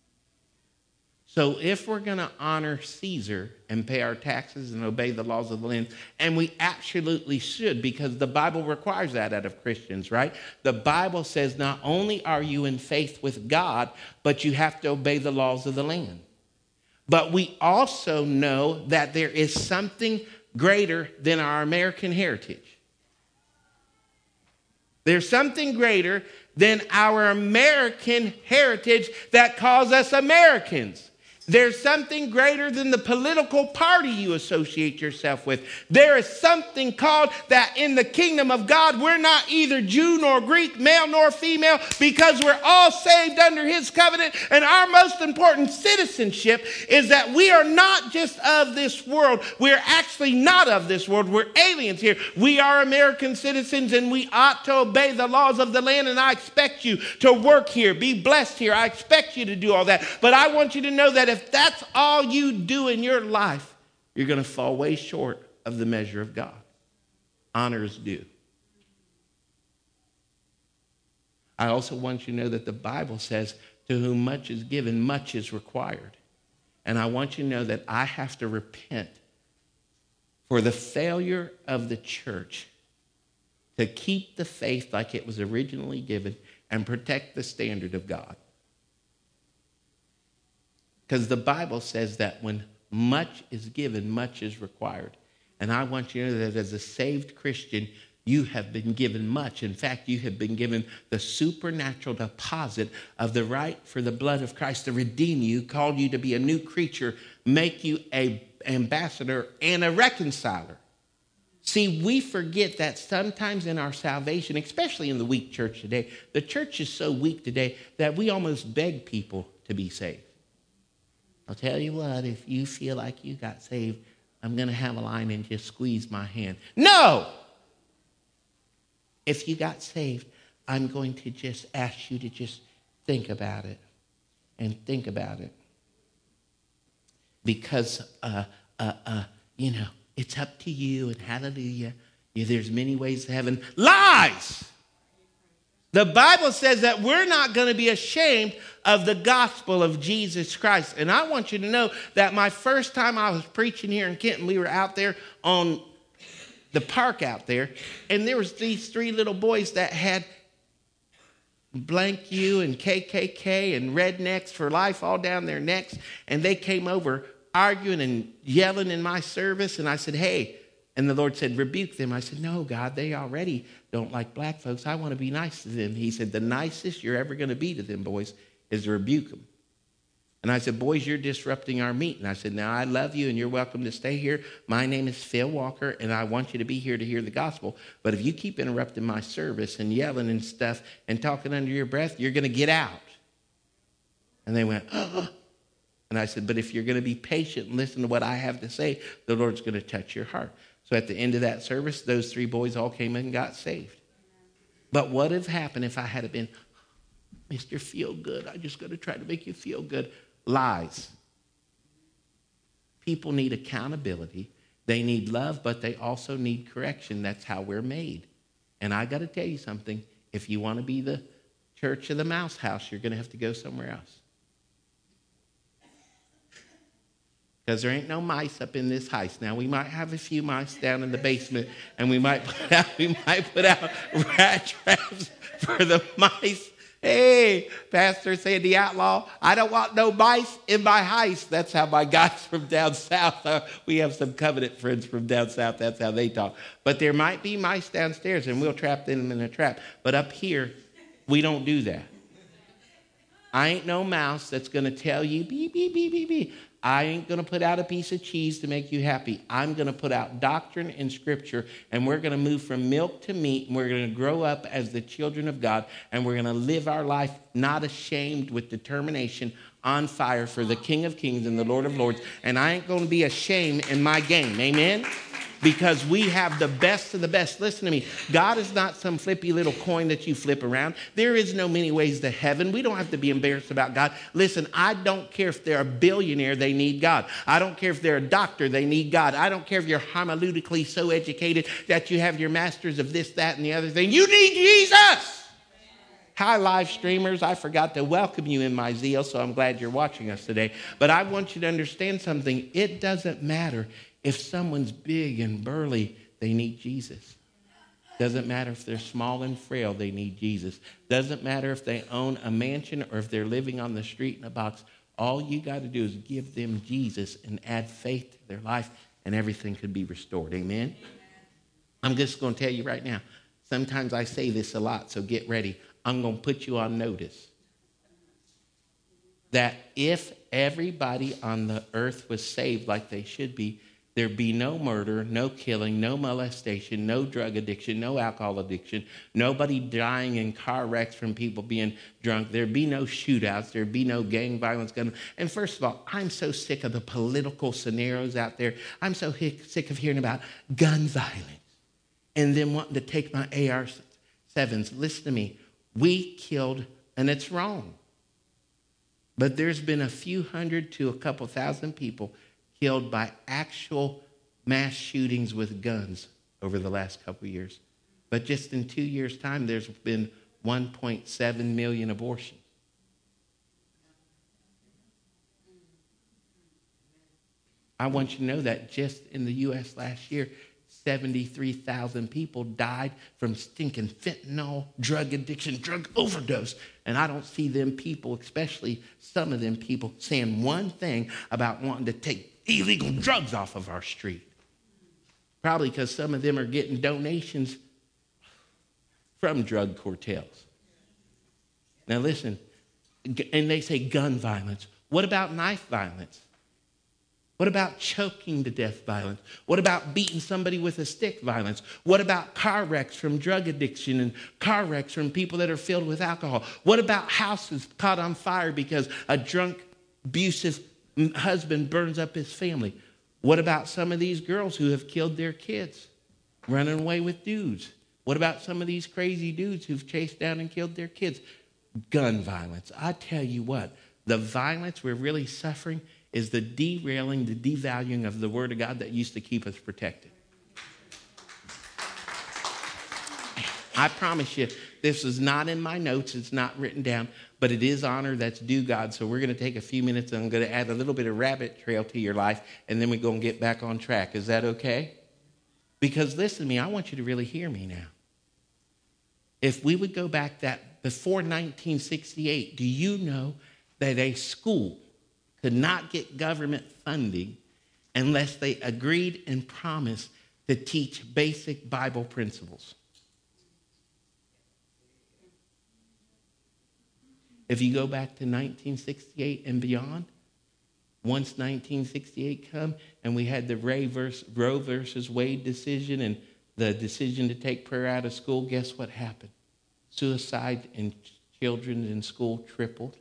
So if we're going to honor Caesar and pay our taxes and obey the laws of the land, and we absolutely should, because the Bible requires that out of Christians, right? The Bible says not only are you in faith with God, but you have to obey the laws of the land. But we also know that there is something greater than our American heritage. There's something greater than our American heritage that calls us Americans. There's something greater than the political party you associate yourself with. There is something called that in the kingdom of God, we're not either Jew nor Greek, male nor female, because we're all saved under his covenant. And our most important citizenship is that we are not just of this world. We're actually not of this world. We're aliens here. We are American citizens, and we ought to obey the laws of the land. And I expect you to work here, be blessed here. I expect you to do all that. But I want you to know that if If that's all you do in your life, you're going to fall way short of the measure of God. Honor is due. I also want you to know that the Bible says, to whom much is given, much is required. And I want you to know that I have to repent for the failure of the church to keep the faith like it was originally given and protect the standard of God. Because the Bible says that when much is given, much is required. And I want you to know that as a saved Christian, you have been given much. In fact, you have been given the supernatural deposit of the right for the blood of Christ to redeem you, call you to be a new creature, make you an ambassador and a reconciler. See, we forget that sometimes in our salvation, especially in the weak church today, the church is so weak today that we almost beg people to be saved. I'll tell you what, if you feel like you got saved, I'm going to have a line and just squeeze my hand. No! If you got saved, I'm going to just ask you to just think about it and think about it. Because, uh, uh, uh, you know, it's up to you and hallelujah. Yeah, there's many ways to heaven. Lies! The Bible says that we're not going to be ashamed of the gospel of Jesus Christ. And I want you to know that my first time I was preaching here in Kenton, we were out there on the park out there, and there was these three little boys that had blank U and K K K and rednecks for life all down their necks, and they came over arguing and yelling in my service, and I said, hey, and the Lord said, rebuke them. I said, no, God, they already don't like black folks. I want to be nice to them. He said, the nicest you're ever going to be to them, boys, is to rebuke them. And I said, boys, you're disrupting our meeting. I said, now I love you and you're welcome to stay here. My name is Phil Walker and I want you to be here to hear the gospel. But if you keep interrupting my service and yelling and stuff and talking under your breath, you're going to get out. And they went, oh. And I said, but if you're going to be patient and listen to what I have to say, the Lord's going to touch your heart. So at the end of that service, those three boys all came in and got saved. But what would have happened if I had been, Mister Feel Good, I just got to try to make you feel good? Lies. People need accountability. They need love, but they also need correction. That's how we're made. And I got to tell you something. If you want to be the church of the mouse house, you're going to have to go somewhere else. Because there ain't no mice up in this house. Now, we might have a few mice down in the basement, and we might put out, we might put out rat traps for the mice. Hey, Pastor Sandy Outlaw, I don't want no mice in my house. That's how my guys from down south, uh, we have some covenant friends from down south. That's how they talk. But there might be mice downstairs, and we'll trap them in a trap. But up here, we don't do that. I ain't no mouse that's going to tell you, beep, beep, beep, beep, beep. I ain't going to put out a piece of cheese to make you happy. I'm going to put out doctrine and scripture, and we're going to move from milk to meat, and we're going to grow up as the children of God, and we're going to live our life not ashamed, with determination, on fire for the King of Kings and the Lord of Lords. And I ain't going to be ashamed in my game. Amen? Because we have the best of the best. Listen to me. God is not some flippy little coin that you flip around. There is no many ways to heaven. We don't have to be embarrassed about God. Listen, I don't care if they're a billionaire, they need God. I don't care if they're a doctor, they need God. I don't care if you're homiletically so educated that you have your masters of this, that, and the other thing. You need Jesus. Hi, live streamers. I forgot to welcome you in my zeal, so I'm glad you're watching us today. But I want you to understand something. It doesn't matter if someone's big and burly, they need Jesus. Doesn't matter if they're small and frail, they need Jesus. Doesn't matter if they own a mansion or if they're living on the street in a box. All you got to do is give them Jesus and add faith to their life, and everything could be restored. Amen? I'm just going to tell you right now. Sometimes I say this a lot, so get ready. I'm going to put you on notice that if everybody on the earth was saved like they should be, there'd be no murder, no killing, no molestation, no drug addiction, no alcohol addiction, nobody dying in car wrecks from people being drunk. There'd be no shootouts. There'd be no gang violence. Gun. And first of all, I'm so sick of the political scenarios out there. I'm so sick of hearing about gun violence and then wanting to take my A R sevens. Listen to me. We killed, and it's wrong. But there's been a few hundred to a couple thousand people killed by actual mass shootings with guns over the last couple of years. But just in two years' time, there's been one point seven million abortions. I want you to know that just in the U S last year, seventy-three thousand people died from stinking fentanyl, drug addiction, drug overdose. And I don't see them people, especially some of them people, saying one thing about wanting to take illegal drugs off of our street. Probably because some of them are getting donations from drug cartels. Now listen, and they say gun violence. What about knife violence? What about choking to death violence? What about beating somebody with a stick violence? What about car wrecks from drug addiction and car wrecks from people that are filled with alcohol? What about houses caught on fire because a drunk, abusive husband burns up his family? What about some of these girls who have killed their kids, running away with dudes? What about some of these crazy dudes who've chased down and killed their kids? Gun violence. I tell you what, the violence we're really suffering is the derailing, the devaluing of the Word of God that used to keep us protected. I promise you, this is not in my notes. It's not written down, but it is honor that's due God. So we're going to take a few minutes, and I'm going to add a little bit of rabbit trail to your life, and then we're going to get back on track. Is that okay? Because listen to me, I want you to really hear me now. If we would go back that before nineteen sixty-eight, do you know that a school could not get government funding unless they agreed and promised to teach basic Bible principles? If you go back to nineteen sixty-eight and beyond, once nineteen sixty-eight come and we had the Roe versus, Roe versus Wade decision and the decision to take prayer out of school, guess what happened? Suicide in children in school tripled.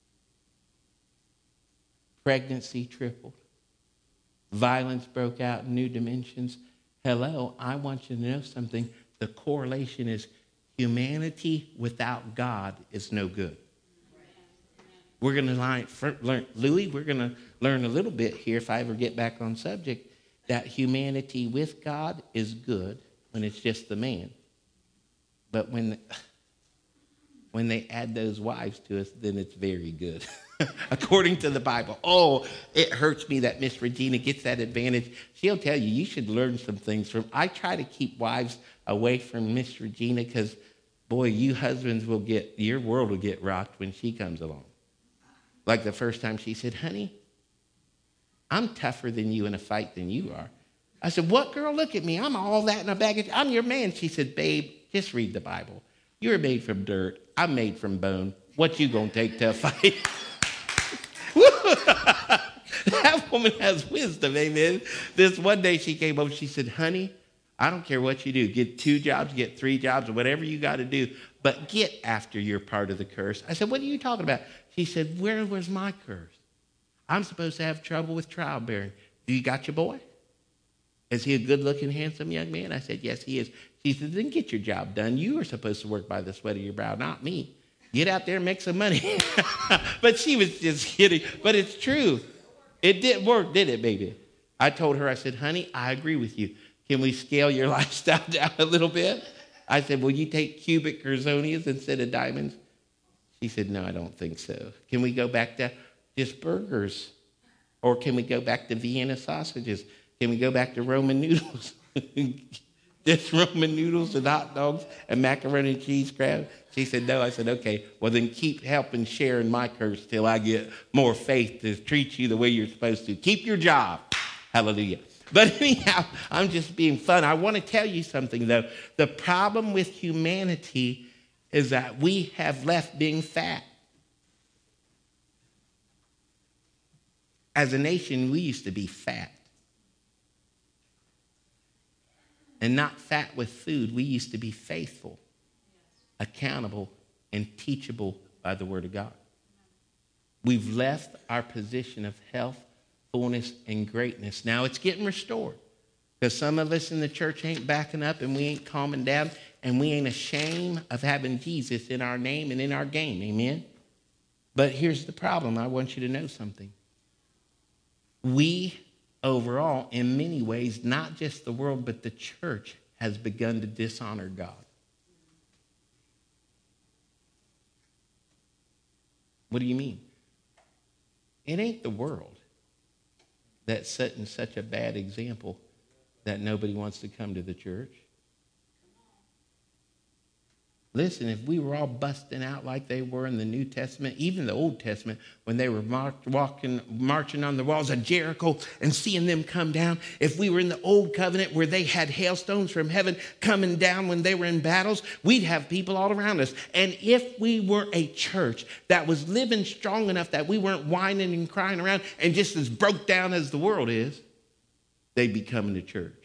Pregnancy tripled. Violence broke out in new dimensions. Hello, I want you to know something. The correlation is humanity without God is no good. We're going to learn, Louis, we're going to learn a little bit here, if I ever get back on subject, that humanity with God is good when it's just the man. But when, when they add those wives to us, then it's very good. According to the Bible. Oh, it hurts me that Miss Regina gets that advantage. She'll tell you, you should learn some things from. I try to keep wives away from Miss Regina because, boy, you husbands will get, your world will get rocked when she comes along. Like the first time she said, honey, I'm tougher than you in a fight than you are. I said, what, girl? Look at me. I'm all that in a bag of, I'm your man. She said, babe, just read the Bible. You're made from dirt. I'm made from bone. What you gonna take to a fight? That woman has wisdom, amen. This one day she came over, she said, honey, I don't care what you do. Get two jobs, get three jobs, or whatever you got to do, but get after your part of the curse. I said, what are you talking about? She said, where was my curse? I'm supposed to have trouble with childbearing. Do you got your boy? Is he a good-looking, handsome young man? I said, yes, he is. She said, then get your job done. You are supposed to work by the sweat of your brow, not me. Get out there and make some money. But she was just kidding. But it's true. It didn't work, did it, baby? I told her, I said, honey, I agree with you. Can we scale your lifestyle down a little bit? I said, will you take cubic zirconias instead of diamonds? She said, no, I don't think so. Can we go back to just burgers? Or can we go back to Vienna sausages? Can we go back to Roman noodles? Just Roman noodles and hot dogs and macaroni and cheese crab? She said, no. I said, okay, well then keep helping sharing my curse till I get more faith to treat you the way you're supposed to. Keep your job. Hallelujah. But anyhow, I'm just being fun. I want to tell you something, though. The problem with humanity is that we have left being fat. As a nation, we used to be fat. And not fat with food. We used to be faithful, accountable, and teachable by the Word of God. We've left our position of health, fullness, and greatness. Now it's getting restored. Because some of us in the church ain't backing up and we ain't calming down and we ain't ashamed of having Jesus in our name and in our game. Amen? But here's the problem. I want you to know something. We overall, in many ways, not just the world, but the church has begun to dishonor God. What do you mean? It ain't the world that's setting such a bad example that nobody wants to come to the church. Listen, if we were all busting out like they were in the New Testament, even the Old Testament, when they were marked, walking, marching on the walls of Jericho and seeing them come down, if we were in the Old Covenant where they had hailstones from heaven coming down when they were in battles, we'd have people all around us. And if we were a church that was living strong enough that we weren't whining and crying around and just as broke down as the world is, they'd be coming to church.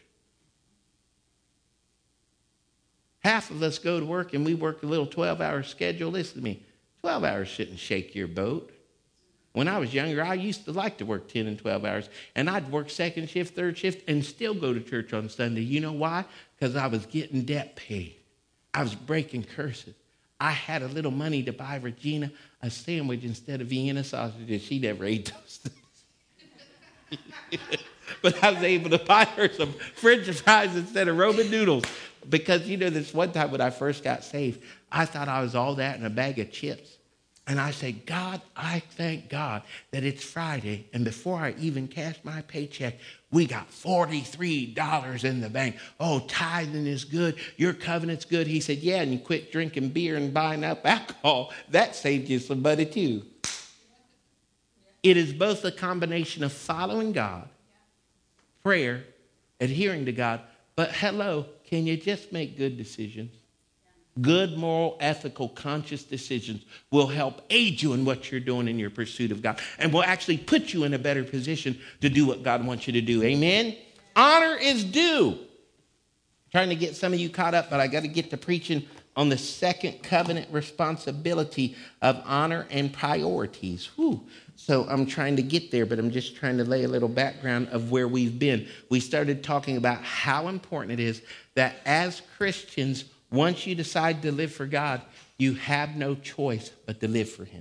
Half of us go to work and we work a little twelve-hour schedule. Listen to me. twelve hours shouldn't shake your boat. When I was younger, I used to like to work ten and twelve hours. And I'd work second shift, third shift, and still go to church on Sunday. You know why? Because I was getting debt paid. I was breaking curses. I had a little money to buy Regina a sandwich instead of Vienna sausages. She never ate those things. But I was able to buy her some French fries instead of Roman noodles. Because, you know, this one time when I first got saved, I thought I was all that in a bag of chips. And I said, God, I thank God that it's Friday. And before I even cashed my paycheck, we got forty-three dollars in the bank. Oh, tithing is good. Your covenant's good. He said, yeah, and you quit drinking beer and buying up alcohol. That saved you some money too. It is both a combination of following God, prayer, adhering to God. But hello, can you just make good decisions? Good, moral, ethical, conscious decisions will help aid you in what you're doing in your pursuit of God and will actually put you in a better position to do what God wants you to do. Amen? Honor is due. I'm trying to get some of you caught up, but I got to get to preaching on the second covenant responsibility of honor and priorities. Whew. So I'm trying to get there, but I'm just trying to lay a little background of where we've been. We started talking about how important it is that as Christians, once you decide to live for God, you have no choice but to live for Him.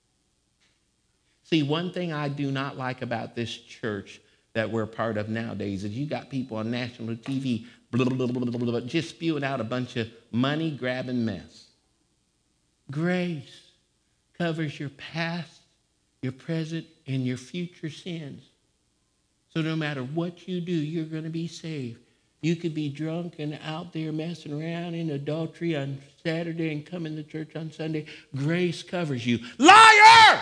See, one thing I do not like about this church that we're a part of nowadays is you got people on national T V blah, blah, blah, blah, blah, blah, just spewing out a bunch of money-grabbing mess. Grace covers your past, your present, and your future sins. So no matter what you do, you're going to be saved. You could be drunk and out there messing around in adultery on Saturday and coming to church on Sunday. Grace covers you. Liar!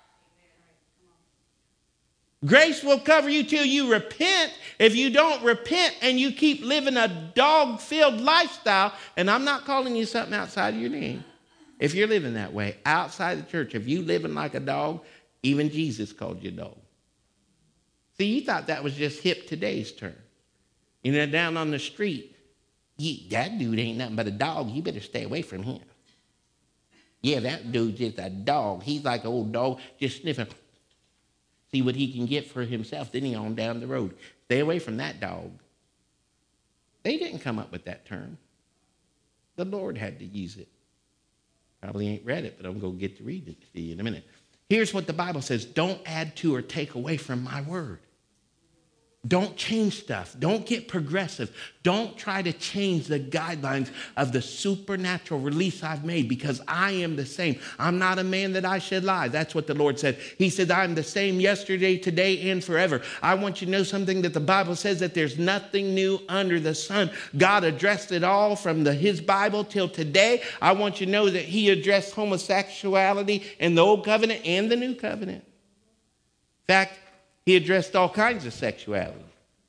Grace will cover you till you repent. If you don't repent and you keep living a dog-filled lifestyle, and I'm not calling you something outside of your name. If you're living that way, outside the church, if you living like a dog, even Jesus called you a dog. See, you thought that was just hip today's term. You know, down on the street, you, that dude ain't nothing but a dog. You better stay away from him. Yeah, that dude's just a dog. He's like an old dog, just sniffing. See what he can get for himself. Then he on down the road. Stay away from that dog. They didn't come up with that term. The Lord had to use it. Probably ain't read it, but I'm going to get to read it to you in a minute. Here's what the Bible says. Don't add to or take away from my word. Don't change stuff. Don't get progressive. Don't try to change the guidelines of the supernatural release I've made, because I am the same. I'm not a man that I should lie. That's what the Lord said. He said, I'm the same yesterday, today, and forever. I want you to know something, that the Bible says that there's nothing new under the sun. God addressed it all from the, his Bible till today. I want you to know that he addressed homosexuality in the old covenant and the new covenant. In fact, he addressed all kinds of sexuality.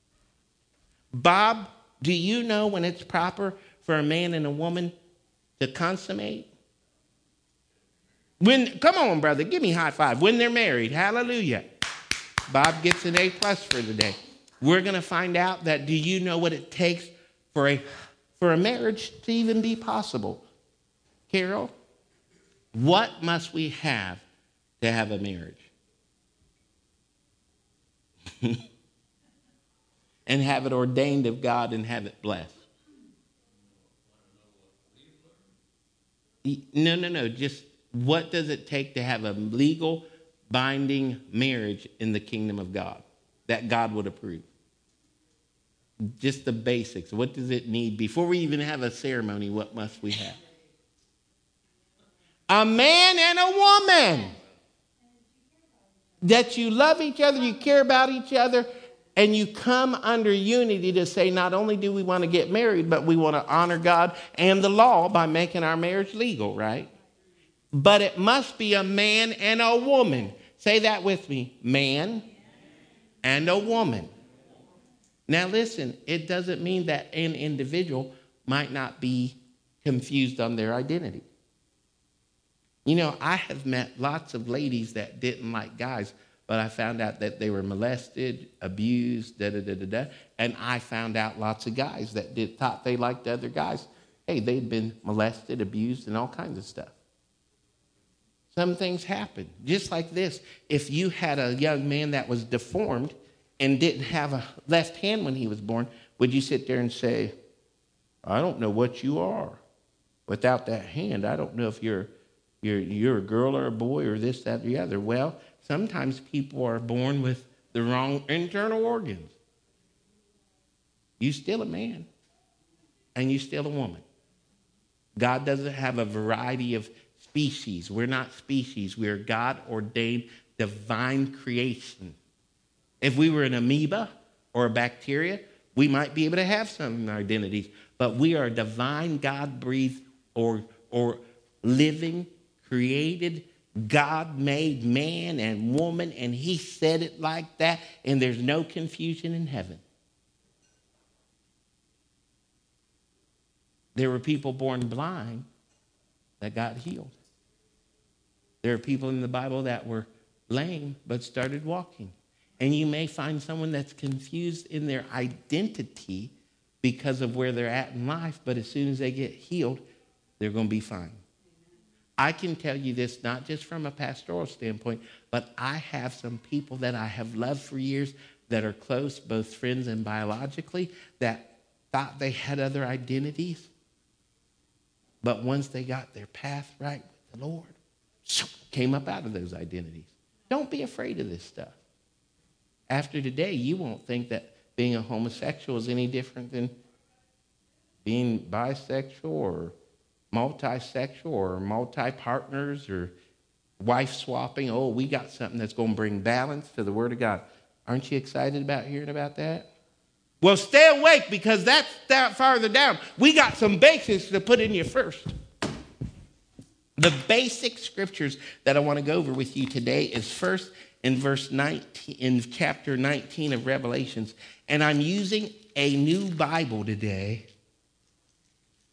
Bob, do you know when it's proper for a man and a woman to consummate? When, come on, brother, give me a high five. When they're married, hallelujah. Bob gets an A plus for today. We're going to find out that, do you know what it takes for a, for a marriage to even be possible? Carol, what must we have to have a marriage? And have it ordained of God and have it blessed. No, no, no. Just what does it take to have a legal, binding marriage in the kingdom of God that God would approve? Just the basics. What does it need? Before we even have a ceremony, what must we have? A man and a woman. That you love each other, you care about each other, and you come under unity to say, not only do we want to get married, but we want to honor God and the law by making our marriage legal, right? But it must be a man and a woman. Say that with me. Man and a woman. Now listen, it doesn't mean that an individual might not be confused on their identity. You know, I have met lots of ladies that didn't like guys, but I found out that they were molested, abused, da da da da da. And I found out lots of guys that did thought they liked other guys. Hey, they'd been molested, abused, and all kinds of stuff. Some things happen. Just like this, if you had a young man that was deformed and didn't have a left hand when he was born, would you sit there and say, I don't know what you are. Without that hand, I don't know if you're You're, you're a girl or a boy or this, that, or the other. Well, sometimes people are born with the wrong internal organs. You're still a man, and you're still a woman. God doesn't have a variety of species. We're not species. We're God-ordained divine creation. If we were an amoeba or a bacteria, we might be able to have some identities, but we are divine, God-breathed, or, or living, created, God-made man and woman, and he said it like that, and there's no confusion in heaven. There were people born blind that got healed. There are people in the Bible that were lame but started walking. And you may find someone that's confused in their identity because of where they're at in life, but as soon as they get healed, they're going to be fine. I can tell you this, not just from a pastoral standpoint, but I have some people that I have loved for years that are close, both friends and biologically, that thought they had other identities. But once they got their path right with the Lord, came up out of those identities. Don't be afraid of this stuff. After today, you won't think that being a homosexual is any different than being bisexual or multisexual or multi-partners or wife swapping. Oh, we got something that's going to bring balance to the Word of God. Aren't you excited about hearing about that? Well, stay awake, because that's that farther down. We got some basics to put in you first. The basic scriptures that I want to go over with you today is first in verse nineteen, in chapter nineteen of Revelations. And I'm using a new Bible today.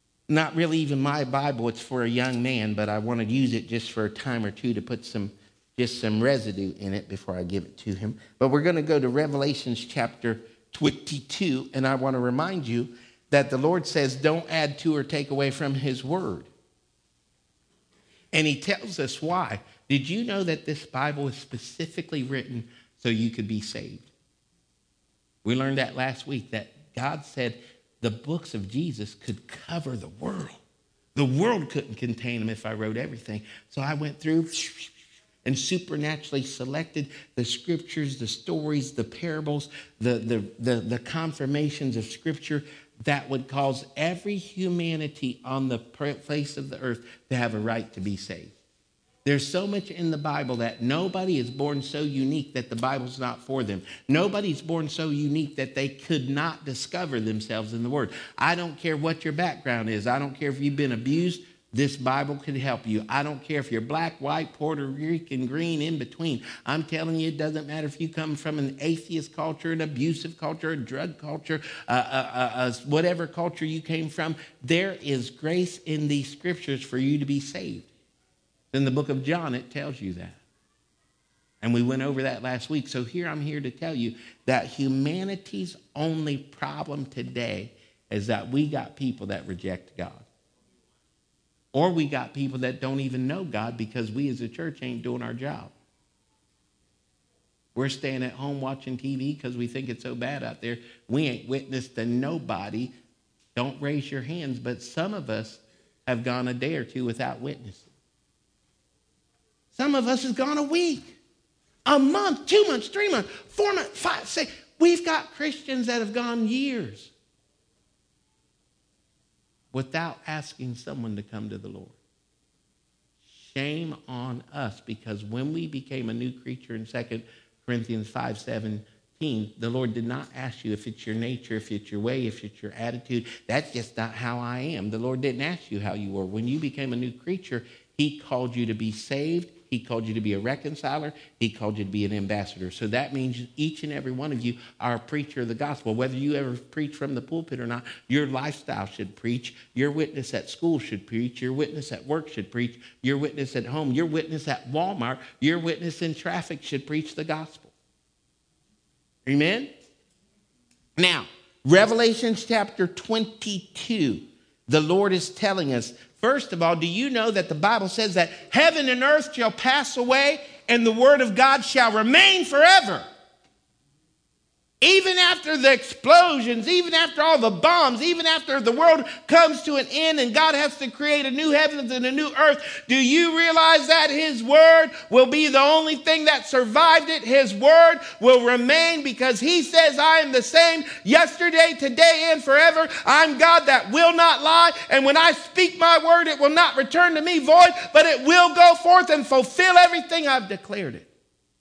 Not really even my Bible, it's for a young man, but I want to use it just for a time or two to put some just some residue in it before I give it to him. But we're going to go to Revelations chapter twenty-two, and I want to remind you that the Lord says don't add to or take away from his word. And he tells us why. Did you know that this Bible is specifically written so you could be saved? We learned that last week, that God said the books of Jesus could cover the world. The world couldn't contain them if I wrote everything. So I went through and supernaturally selected the scriptures, the stories, the parables, the, the, the, the confirmations of scripture that would cause every humanity on the face of the earth to have a right to be saved. There's so much in the Bible that nobody is born so unique that the Bible's not for them. Nobody's born so unique that they could not discover themselves in the Word. I don't care what your background is. I don't care if you've been abused. This Bible can help you. I don't care if you're black, white, Puerto Rican, green, in between. I'm telling you, it doesn't matter if you come from an atheist culture, an abusive culture, a drug culture, uh, uh, uh, uh, whatever culture you came from. There is grace in these scriptures for you to be saved. In the book of John, it tells you that. And we went over that last week. So here I'm here to tell you that humanity's only problem today is that we got people that reject God. Or we got people that don't even know God because we as a church ain't doing our job. We're staying at home watching T V because we think it's so bad out there. We ain't witness to nobody. Don't raise your hands, but some of us have gone a day or two without witnessing. Some of us has gone a week, a month, two months, three months, four months, five, six. We've got Christians that have gone years without asking someone to come to the Lord. Shame on us, because when we became a new creature in Second Corinthians five seventeen, the Lord did not ask you if it's your nature, if it's your way, if it's your attitude. That's just not how I am. The Lord didn't ask you how you were. When you became a new creature, he called you to be saved. He called you to be a reconciler. He called you to be an ambassador. So that means each and every one of you are a preacher of the gospel. Whether you ever preach from the pulpit or not, your lifestyle should preach. Your witness at school should preach. Your witness at work should preach. Your witness at home. Your witness at Walmart. Your witness in traffic should preach the gospel. Amen? Now, Revelation chapter twenty-two, the Lord is telling us, first of all, do you know that the Bible says that heaven and earth shall pass away and the word of God shall remain forever? Even after the explosions, even after all the bombs, even after the world comes to an end and God has to create a new heavens and a new earth, do you realize that his word will be the only thing that survived it? His word will remain because he says, I am the same yesterday, today, and forever. I'm God that will not lie. And when I speak my word, it will not return to me void, but it will go forth and fulfill everything I've declared it.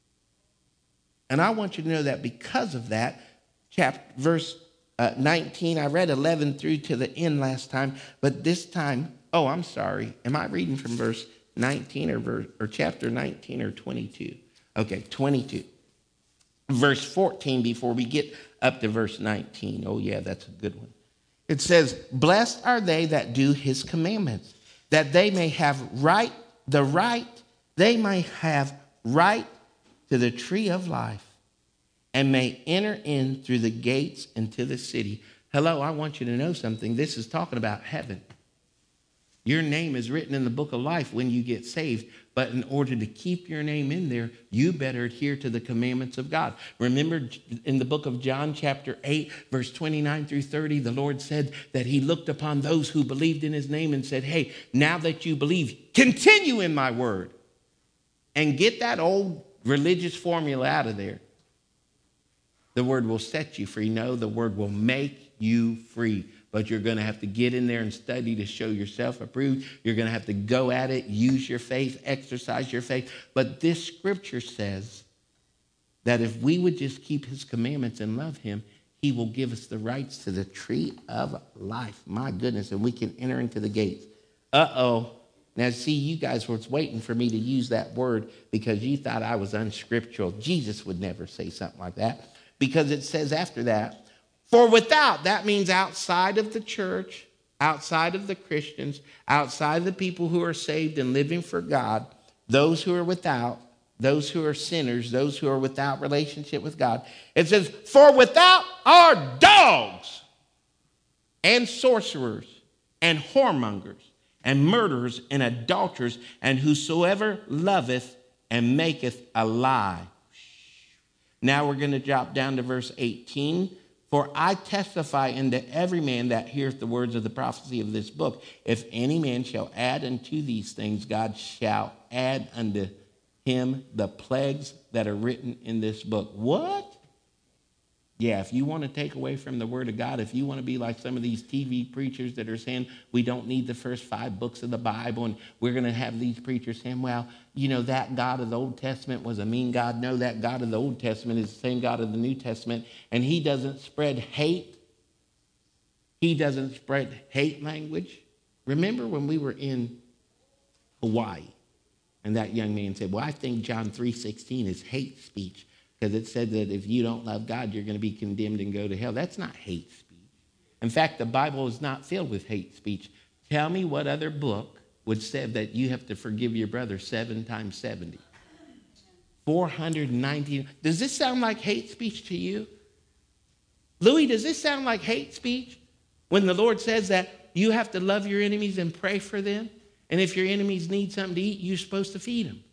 And I want you to know that because of that, chapter, verse uh, nineteen, I read eleven through to the end last time, but this time, oh, I'm sorry. Am I reading from verse nineteen or, verse, or chapter nineteen or twenty-two? Okay, twenty-two. Verse fourteen before we get up to verse nineteen. Oh, yeah, that's a good one. It says, blessed are they that do his commandments, that they may have right, the right, they may have right to the tree of life and may enter in through the gates into the city. Hello, I want you to know something. This is talking about heaven. Your name is written in the book of life when you get saved. But in order to keep your name in there, you better adhere to the commandments of God. Remember in the book of John chapter eight, verse twenty-nine through thirty, the Lord said that he looked upon those who believed in his name and said, hey, now that you believe, continue in my word. And get that old religious formula out of there. The word will set you free. No, the word will make you free. But you're going to have to get in there and study to show yourself approved. You're going to have to go at it, use your faith, exercise your faith. But this scripture says that if we would just keep his commandments and love him, he will give us the rights to the tree of life. My goodness, and we can enter into the gates. Uh-oh. Now, see, you guys were waiting for me to use that word because you thought I was unscriptural. Jesus would never say something like that because it says after that, for without, that means outside of the church, outside of the Christians, outside of the people who are saved and living for God, those who are without, those who are sinners, those who are without relationship with God. It says, for without are dogs and sorcerers and whoremongers and murderers and adulterers and whosoever loveth and maketh a lie. Now we're going to drop down to verse eighteen. For I testify unto every man that heareth the words of the prophecy of this book, if any man shall add unto these things, God shall add unto him the plagues that are written in this book. What? Yeah, if you want to take away from the word of God, if you want to be like some of these T V preachers that are saying we don't need the first five books of the Bible, and we're going to have these preachers saying, well, you know, that God of the Old Testament was a mean God. No, that God of the Old Testament is the same God of the New Testament, and he doesn't spread hate. He doesn't spread hate language. Remember when we were in Hawaii, and that young man said, well, I think John three sixteen is hate speech, because it said that if you don't love God, you're going to be condemned and go to hell. That's not hate speech. In fact, the Bible is not filled with hate speech. Tell me what other book would say that you have to forgive your brother seven times seventy. four hundred ninety. Does this sound like hate speech to you? Louis, does this sound like hate speech? When the Lord says that you have to love your enemies and pray for them, and if your enemies need something to eat, you're supposed to feed them.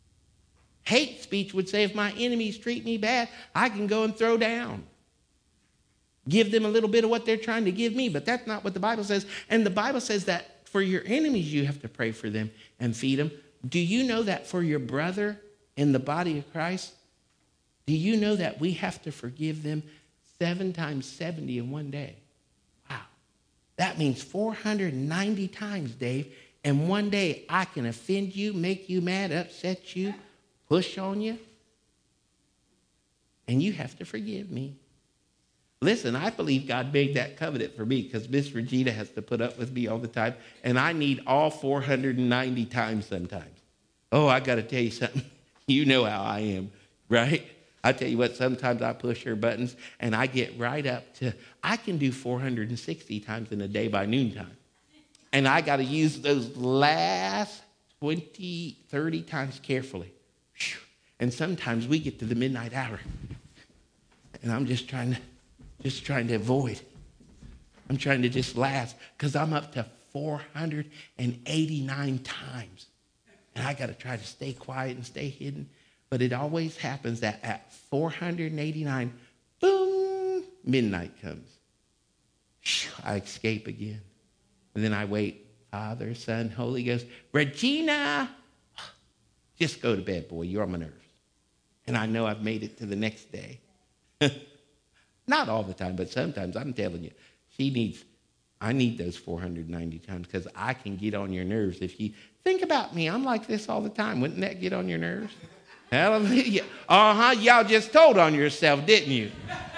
Hate speech would say, if my enemies treat me bad, I can go and throw down. Give them a little bit of what they're trying to give me. But that's not what the Bible says. And the Bible says that for your enemies, you have to pray for them and feed them. Do you know that for your brother in the body of Christ, do you know that we have to forgive them seven times seventy in one day? Wow. That means four hundred ninety times, Dave. In one day, I can offend you, make you mad, upset you, push on you, and you have to forgive me. Listen, I believe God made that covenant for me because Miss Regina has to put up with me all the time, and I need all four hundred ninety times sometimes. Oh, I got to tell you something. You know how I am, right? I tell you what, sometimes I push her buttons, and I get right up to, I can do four hundred sixty times in a day by noontime. And I got to use those last twenty, thirty times carefully. And sometimes we get to the midnight hour, and I'm just trying to, just trying to avoid. I'm trying to just last because I'm up to four hundred eighty-nine times, and I got to try to stay quiet and stay hidden. But it always happens that at four hundred eighty-nine, boom, midnight comes. I escape again, and then I wait. Father, Son, Holy Ghost, Regina, just go to bed, boy. You're on my nerves. And I know I've made it to the next day. Not all the time, but sometimes. I'm telling you, she needs, I need those four hundred ninety times because I can get on your nerves. If you think about me, I'm like this all the time. Wouldn't that get on your nerves? Hallelujah. Uh-huh. Y'all just told on yourself, didn't you?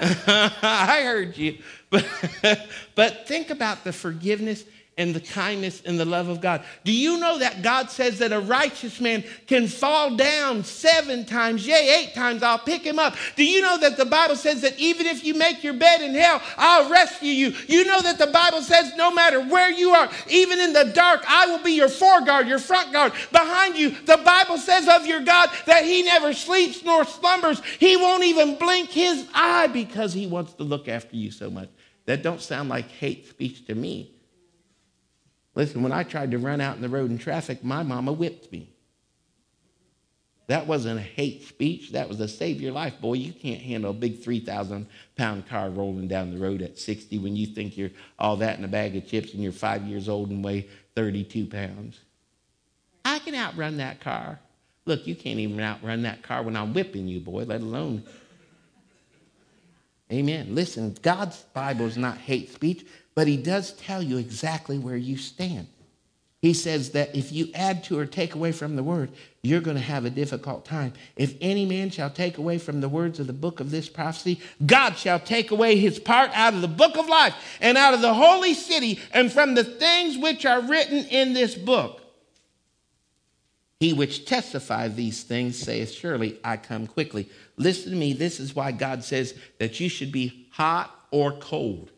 I heard you. But, but think about the forgiveness and the kindness and the love of God. Do you know that God says that a righteous man can fall down seven times, yea, eight times, I'll pick him up? Do you know that the Bible says that even if you make your bed in hell, I'll rescue you? You know that the Bible says no matter where you are, even in the dark, I will be your foreguard, your front guard, behind you. The Bible says of your God that he never sleeps nor slumbers. He won't even blink his eye because he wants to look after you so much. That don't sound like hate speech to me. Listen, when I tried to run out in the road in traffic, my mama whipped me. That wasn't a hate speech. That was a save your life, boy. You can't handle a big three thousand pound car rolling down the road at sixty when you think you're all that in a bag of chips and you're five years old and weigh thirty-two pounds. I can outrun that car. Look, you can't even outrun that car when I'm whipping you, boy, let alone. Amen. Listen, God's Bible is not hate speech, but he does tell you exactly where you stand. He says that if you add to or take away from the word, you're going to have a difficult time. If any man shall take away from the words of the book of this prophecy, God shall take away his part out of the book of life and out of the holy city and from the things which are written in this book. He which testifies these things saith, surely I come quickly. Listen to me. This is why God says that you should be hot or cold.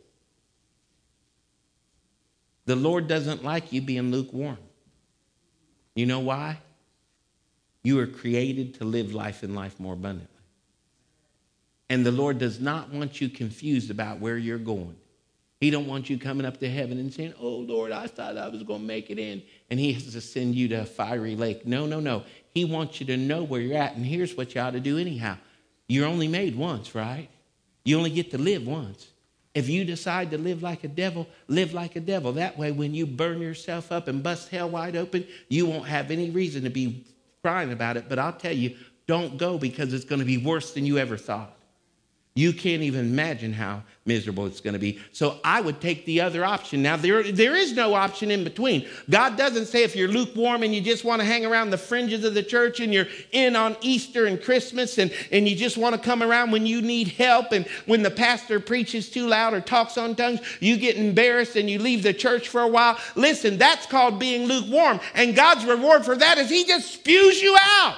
The Lord doesn't like you being lukewarm. You know why? You are created to live life and life more abundantly. And the Lord does not want you confused about where you're going. He don't want you coming up to heaven and saying, oh, Lord, I thought I was going to make it in. And he has to send you to a fiery lake. No, no, no. He wants you to know where you're at. And here's what you ought to do anyhow. You're only made once, right? You only get to live once. If you decide to live like a devil, live like a devil. That way, when you burn yourself up and bust hell wide open, you won't have any reason to be crying about it. But I'll tell you, don't go, because it's going to be worse than you ever thought. You can't even imagine how miserable it's going to be. So I would take the other option. Now, there, there is no option in between. God doesn't say if you're lukewarm and you just want to hang around the fringes of the church and you're in on Easter and Christmas and, and you just want to come around when you need help, and when the pastor preaches too loud or talks on tongues, you get embarrassed and you leave the church for a while. Listen, that's called being lukewarm. And God's reward for that is he just spews you out.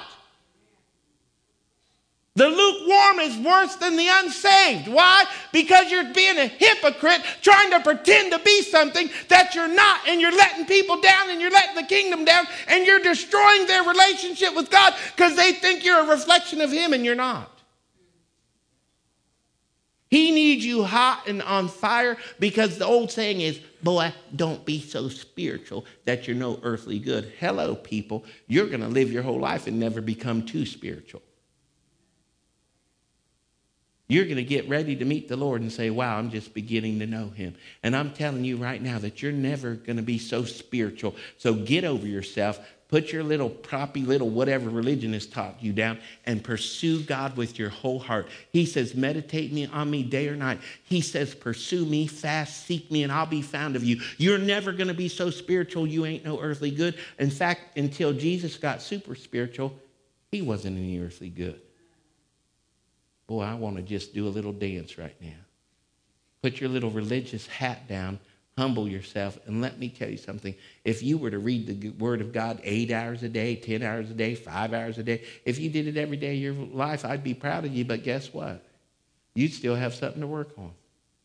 The lukewarm is worse than the unsaved. Why? Because you're being a hypocrite, trying to pretend to be something that you're not, and you're letting people down, and you're letting the kingdom down, and you're destroying their relationship with God because they think you're a reflection of him, and you're not. He needs you hot and on fire, because the old saying is, boy, don't be so spiritual that you're no earthly good. Hello, people. You're going to live your whole life and never become too spiritual. You're going to get ready to meet the Lord and say, wow, I'm just beginning to know him. And I'm telling you right now that you're never going to be so spiritual. So get over yourself. Put your little proppy little whatever religion has taught you down and pursue God with your whole heart. He says, meditate me on me day or night. He says, pursue me, fast, seek me, and I'll be found of you. You're never going to be so spiritual you ain't no earthly good. In fact, until Jesus got super spiritual, he wasn't any earthly good. Boy, I want to just do a little dance right now. Put your little religious hat down, humble yourself, and let me tell you something. If you were to read the Word of God eight hours a day, ten hours a day, five hours a day, if you did it every day of your life, I'd be proud of you, but guess what? You'd still have something to work on.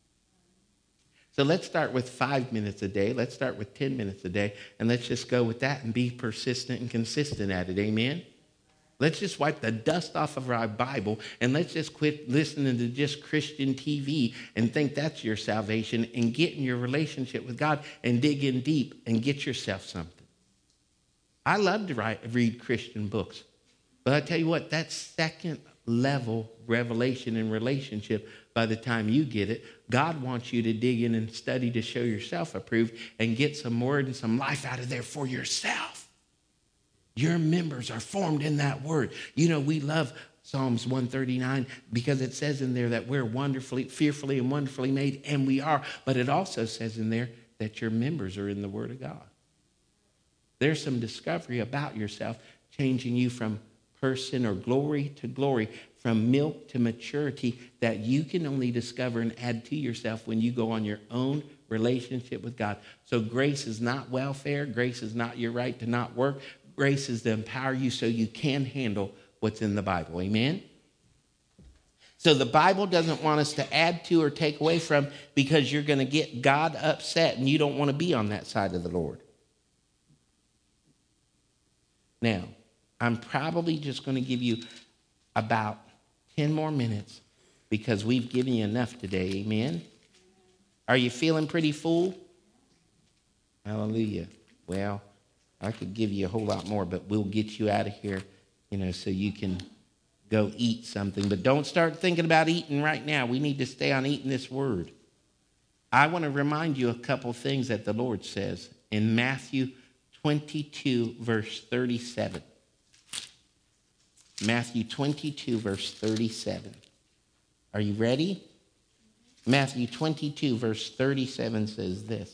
So let's start with five minutes a day. Let's start with ten minutes a day, and let's just go with that and be persistent and consistent at it. Amen? Let's just wipe the dust off of our Bible, and let's just quit listening to just Christian T V and think that's your salvation, and get in your relationship with God and dig in deep and get yourself something. I love to write, read Christian books, but I tell you what, that second level revelation and relationship, by the time you get it, God wants you to dig in and study to show yourself approved and get some word and some life out of there for yourself. Your members are formed in that word. You know, we love Psalms one thirty-nine because it says in there that we're wonderfully, fearfully and wonderfully made, and we are. But it also says in there that your members are in the word of God. There's some discovery about yourself changing you from person or glory to glory, from milk to maturity, that you can only discover and add to yourself when you go on your own relationship with God. So grace is not welfare. Grace is not your right to not work. Grace is to empower you so you can handle what's in the Bible. Amen? So the Bible doesn't want us to add to or take away from, because you're going to get God upset and you don't want to be on that side of the Lord. Now, I'm probably just going to give you about ten more minutes because we've given you enough today. Amen? Are you feeling pretty full? Hallelujah. Well, I could give you a whole lot more, but we'll get you out of here, you know, so you can go eat something. But don't start thinking about eating right now. We need to stay on eating this word. I want to remind you a couple things that the Lord says in Matthew twenty-two, verse thirty-seven. Matthew twenty-two, verse thirty-seven. Are you ready? Matthew twenty-two, verse thirty-seven says this.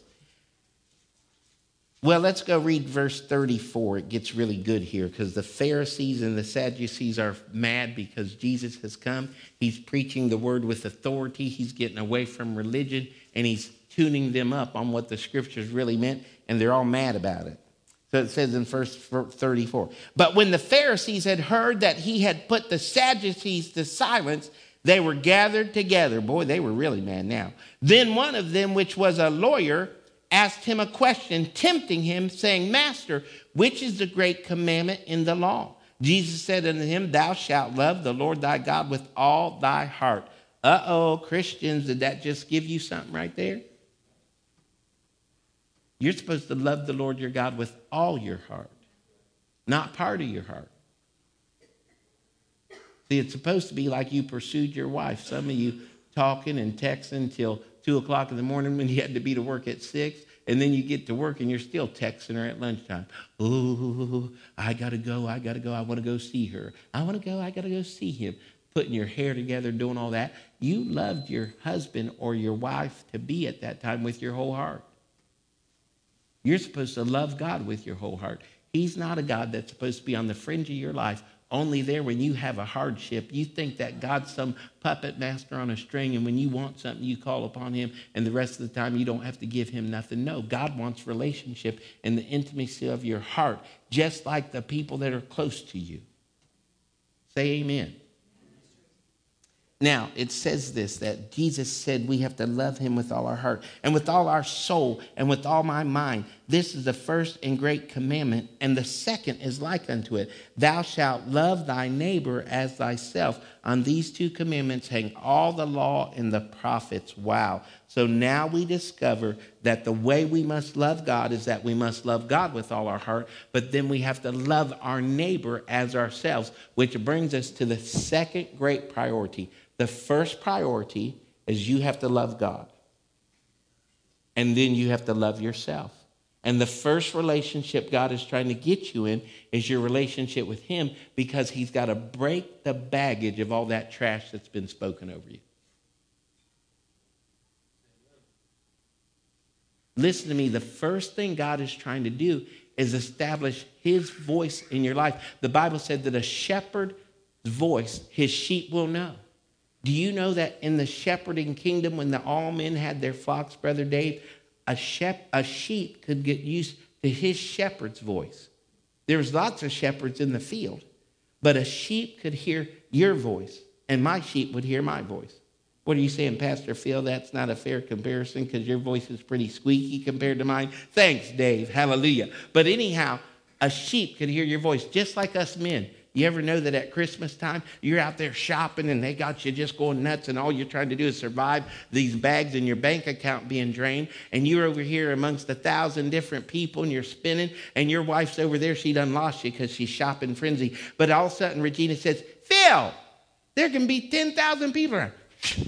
Well, let's go read verse thirty-four. It gets really good here because the Pharisees and the Sadducees are mad because Jesus has come. He's preaching the word with authority. He's getting away from religion, and he's tuning them up on what the scriptures really meant, and they're all mad about it. So it says in verse thirty-four, but when the Pharisees had heard that he had put the Sadducees to silence, they were gathered together. Boy, they were really mad now. Then one of them, which was a lawyer, asked him a question, tempting him, saying, Master, which is the great commandment in the law? Jesus said unto him, thou shalt love the Lord thy God with all thy heart. Uh-oh, Christians, did that just give you something right there? You're supposed to love the Lord your God with all your heart, not part of your heart. See, it's supposed to be like you pursued your wife. Some of you talking and texting till two o'clock in the morning when you had to be to work at six, and then you get to work and you're still texting her at lunchtime. Oh, I got to go, I got to go, I want to go see her. I want to go, I got to go see him. Putting your hair together, doing all that. You loved your husband or your wife to be at that time with your whole heart. You're supposed to love God with your whole heart. He's not a God that's supposed to be on the fringe of your life, only there when you have a hardship. You think that God's some puppet master on a string, and when you want something, you call upon him, and the rest of the time you don't have to give him nothing. No, God wants relationship and the intimacy of your heart, just like the people that are close to you. Say amen. Now, it says this, that Jesus said we have to love him with all our heart and with all our soul and with all my mind. This is the first and great commandment, and the second is like unto it. Thou shalt love thy neighbor as thyself. On these two commandments hang all the law and the prophets. Wow. So now we discover that the way we must love God is that we must love God with all our heart, but then we have to love our neighbor as ourselves, which brings us to the second great priority. The first priority is you have to love God. And then you have to love yourself. And the first relationship God is trying to get you in is your relationship with him, because he's got to break the baggage of all that trash that's been spoken over you. Listen to me. The first thing God is trying to do is establish his voice in your life. The Bible said that a shepherd's voice his sheep will know. Do you know that in the shepherding kingdom, when the all men had their flocks, Brother Dave, a, shep- a sheep could get used to his shepherd's voice. There was lots of shepherds in the field, but a sheep could hear your voice, and my sheep would hear my voice. What are you saying, Pastor Phil? That's not a fair comparison because your voice is pretty squeaky compared to mine. Thanks, Dave. Hallelujah. But anyhow, a sheep could hear your voice, just like us men. You ever know that at Christmas time, you're out there shopping and they got you just going nuts, and all you're trying to do is survive these bags in your bank account being drained, and you're over here amongst a thousand different people and you're spinning, and your wife's over there, she done lost you because she's shopping frenzy. But all of a sudden Regina says, Phil, there can be ten thousand people around.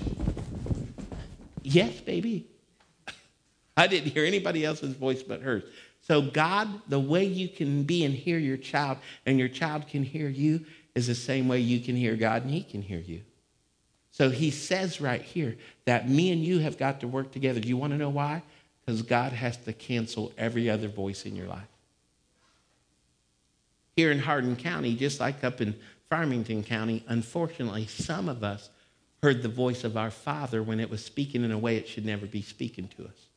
Yes, baby. I didn't hear anybody else's voice but hers. So God, the way you can be and hear your child, and your child can hear you, is the same way you can hear God and he can hear you. So he says right here that me and you have got to work together. Do you want to know why? Because God has to cancel every other voice in your life. Here in Hardin County, just like up in Farmington County, unfortunately, some of us heard the voice of our Father when it was speaking in a way it should never be speaking to us.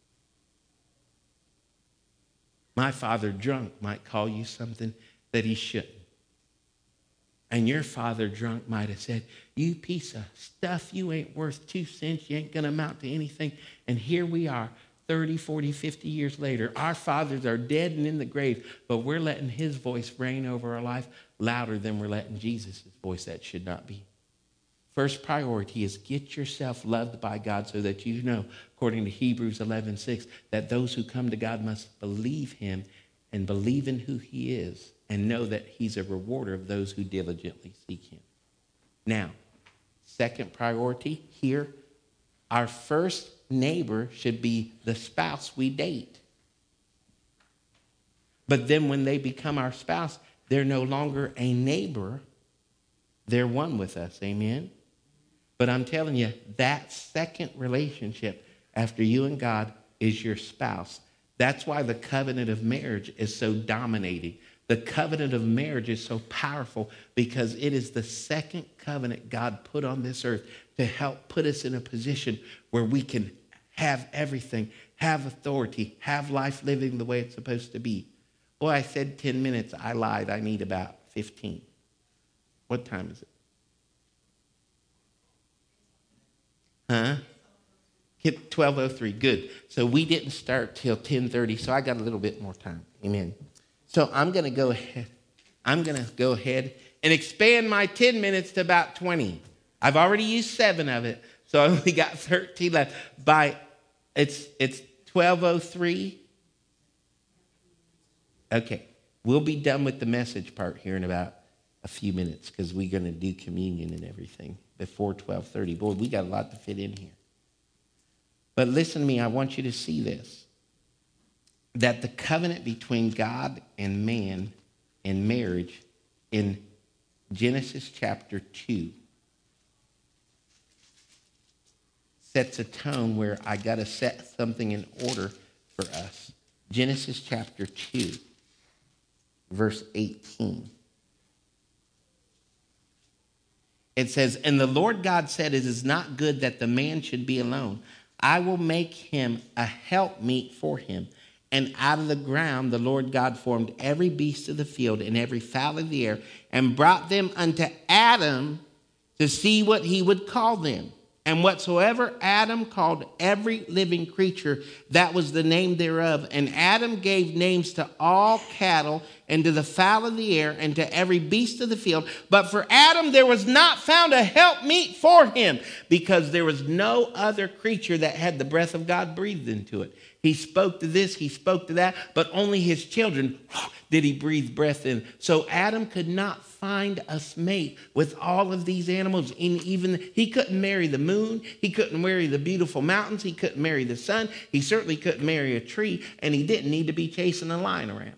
My father drunk might call you something that he shouldn't. And your father drunk might have said, you piece of stuff, you ain't worth two cents, you ain't going to amount to anything. And here we are, thirty, forty, fifty years later. Our fathers are dead and in the grave, but we're letting his voice reign over our life louder than we're letting Jesus' voice. That should not be. First priority is get yourself loved by God so that you know, according to Hebrews eleven six, that those who come to God must believe him and believe in who he is and know that he's a rewarder of those who diligently seek him. Now, second priority here, our first neighbor should be the spouse we date. But then when they become our spouse, they're no longer a neighbor. They're one with us. Amen? But I'm telling you, that second relationship after you and God is your spouse. That's why the covenant of marriage is so dominating. The covenant of marriage is so powerful because it is the second covenant God put on this earth to help put us in a position where we can have everything, have authority, have life living the way it's supposed to be. Boy, I said ten minutes. I lied. I need about fifteen. What time is it? Huh? twelve oh three. Good. So we didn't start till ten thirty, so I got a little bit more time. Amen. So I'm going to go ahead. I'm going to go ahead and expand my ten minutes to about twenty. I've already used seven of it, so I only got thirteen left. By it's it's twelve oh three. Okay, we'll be done with the message part here in about a few minutes because we're going to do communion and everything before twelve thirty. Boy, we got a lot to fit in here. But listen to me, I want you to see this. That the covenant between God and man in marriage in Genesis chapter two sets a tone where I got to set something in order for us. Genesis chapter two, verse eighteen. It says, "And the Lord God said, it is not good that the man should be alone. I will make him a helpmeet for him. And out of the ground the Lord God formed every beast of the field and every fowl of the air and brought them unto Adam to see what he would call them. And whatsoever Adam called every living creature, that was the name thereof. And Adam gave names to all cattle and to the fowl of the air and to every beast of the field. But for Adam there was not found a helpmeet for him, because there was no other creature that had the breath of God breathed into it." He spoke to this, he spoke to that, but only his children did he breathe breath in. So Adam could not find a mate with all of these animals. And even he couldn't marry the moon. He couldn't marry the beautiful mountains. He couldn't marry the sun. He certainly couldn't marry a tree. And he didn't need to be chasing a lion around.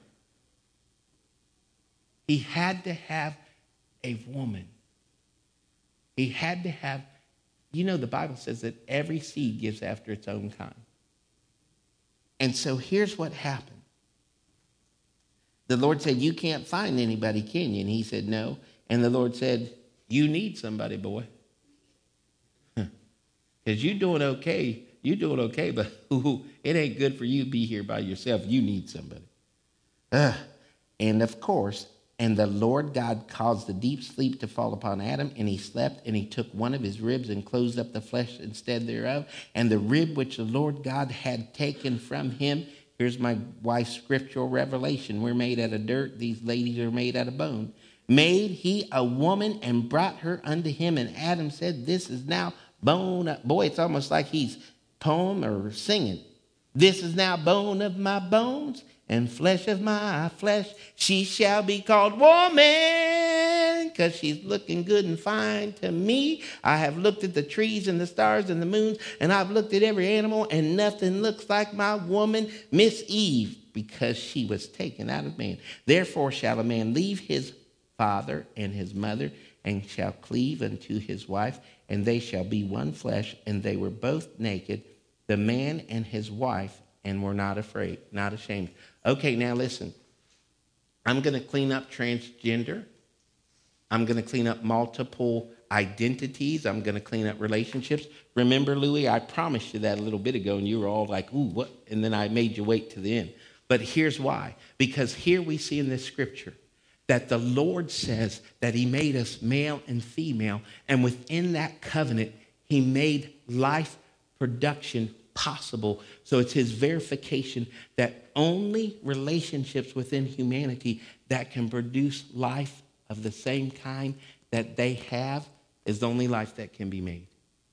He had to have a woman. He had to have, you know, the Bible says that every seed gives after its own kind. And so here's what happened. The Lord said, "You can't find anybody, can you?" And he said, "No." And the Lord said, "You need somebody, boy. Because you're doing okay. You're doing okay, but ooh, it ain't good for you to be here by yourself. You need somebody." Uh, and of course, and the Lord God caused a deep sleep to fall upon Adam, and he slept, and he took one of his ribs and closed up the flesh instead thereof. And the rib which the Lord God had taken from him, here's my wife's scriptural revelation. We're made out of dirt. These ladies are made out of bone. Made he a woman and brought her unto him. And Adam said, "This is now bone up." Boy, it's almost like he's poem or singing. "This is now bone of my bones and flesh of my flesh. She shall be called woman, because she's looking good and fine to me. I have looked at the trees and the stars and the moons, and I've looked at every animal, and nothing looks like my woman, Miss Eve, because she was taken out of man. Therefore shall a man leave his father and his mother, and shall cleave unto his wife, and they shall be one flesh. And they were both naked, the man and his wife, and were not afraid, not ashamed." Okay, now listen. I'm going to clean up transgender. I'm going to clean up multiple identities. I'm going to clean up relationships. Remember, Louis, I promised you that a little bit ago, and you were all like, "Ooh, what?" And then I made you wait to the end. But here's why. Because here we see in this scripture that the Lord says that he made us male and female, and within that covenant, he made life production possible. So it's his verification that only relationships within humanity that can produce life of the same kind that they have is the only life that can be made.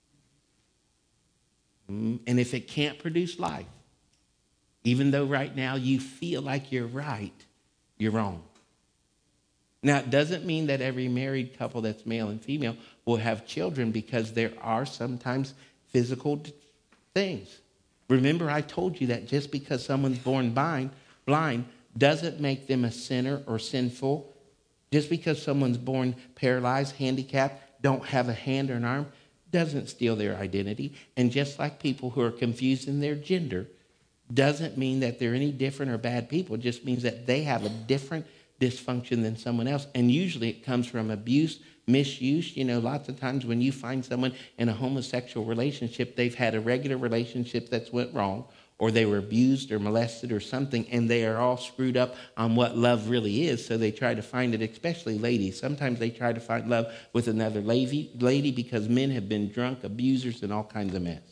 And if it can't produce life, even though right now you feel like you're right, you're wrong. Now, it doesn't mean that every married couple that's male and female will have children, because there are sometimes physical things. Remember, I told you that just because someone's born blind, blind doesn't make them a sinner or sinful. Just because someone's born paralyzed, handicapped, don't have a hand or an arm, doesn't steal their identity. And just like people who are confused in their gender, doesn't mean that they're any different or bad people. It just means that they have a different dysfunction than someone else. And usually it comes from abuse, misuse. You know, lots of times when you find someone in a homosexual relationship, they've had a regular relationship that's went wrong, or they were abused or molested or something, and they are all screwed up on what love really is. So they try to find it, especially ladies. Sometimes they try to find love with another lady, lady because men have been drunk, abusers, and all kinds of mess.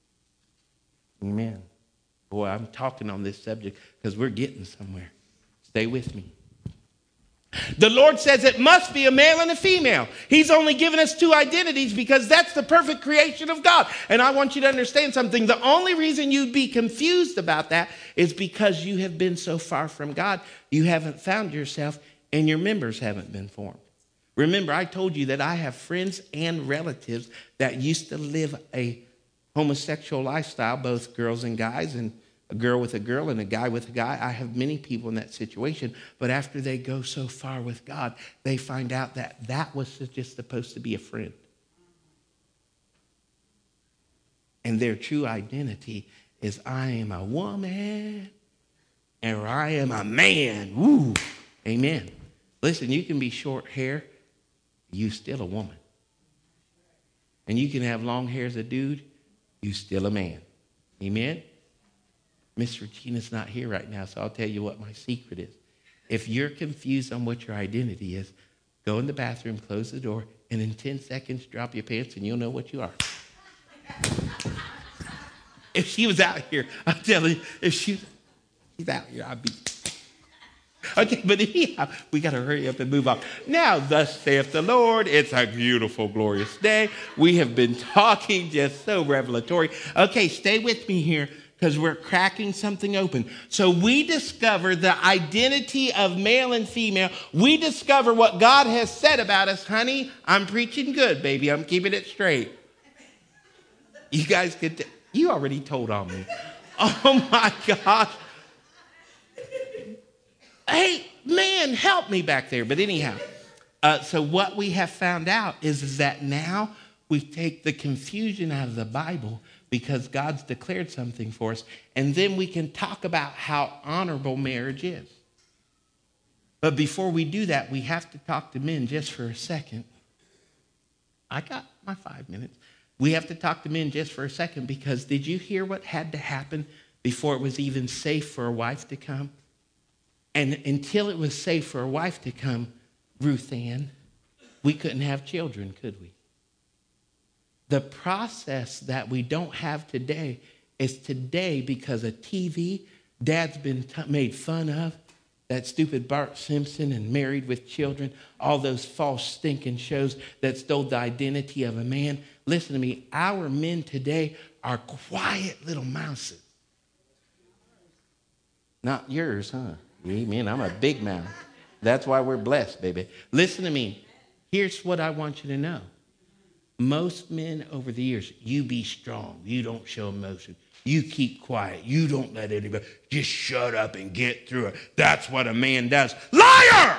Amen. Boy, I'm talking on this subject because we're getting somewhere. Stay with me. The Lord says it must be a male and a female. He's only given us two identities because that's the perfect creation of God. And I want you to understand something. The only reason you'd be confused about that is because you have been so far from God. You haven't found yourself and your members haven't been formed. Remember, I told you that I have friends and relatives that used to live a homosexual lifestyle, both girls and guys, and a girl with a girl and a guy with a guy. I have many people in that situation. But after they go so far with God, they find out that that was just supposed to be a friend. And their true identity is I am a woman or I am a man. Woo. Amen. Listen, you can be short hair. You still a woman. And you can have long hair as a dude. You still a man. Amen. Miss Regina's not here right now, so I'll tell you what my secret is. If you're confused on what your identity is, go in the bathroom, close the door, and in ten seconds, drop your pants, and you'll know what you are. If she was out here, I'm telling you, if she, she's out here, I'd be... Okay, but anyhow, we got to hurry up and move on. Now, thus saith the Lord, it's a beautiful, glorious day. We have been talking just so revelatory. Okay, stay with me here, because we're cracking something open. So we discover the identity of male and female. We discover what God has said about us. Honey, I'm preaching good, baby. I'm keeping it straight. You guys get to, you already told on me. Oh my gosh. Hey, man, help me back there. But anyhow, uh, so what we have found out is, is that now we take the confusion out of the Bible because God's declared something for us. And then we can talk about how honorable marriage is. But before we do that, we have to talk to men just for a second. I got my five minutes. We have to talk to men just for a second because did you hear what had to happen before it was even safe for a wife to come? And until it was safe for a wife to come, Ruth Ann, we couldn't have children, could we? The process that we don't have today is today because of T V. Dad's been t- made fun of. That stupid Bart Simpson and Married with Children. All those false stinking shows that stole the identity of a man. Listen to me. Our men today are quiet little mouses. Not yours, huh? Amen. I'm a big mouth. That's why we're blessed, baby. Listen to me. Here's what I want you to know. Most men over the years, you be strong. You don't show emotion. You keep quiet. You don't let anybody. Just shut up and get through it. That's what a man does. Liar!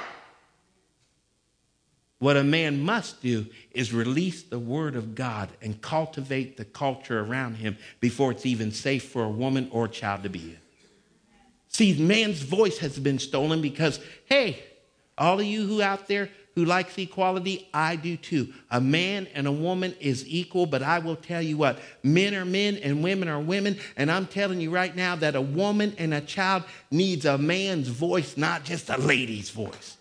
What a man must do is release the word of God and cultivate the culture around him before it's even safe for a woman or a child to be in. See, man's voice has been stolen because, hey, all of you who out there who likes equality, I do too. A man and a woman is equal, but I will tell you what, men are men and women are women, and I'm telling you right now that a woman and a child needs a man's voice, not just a lady's voice.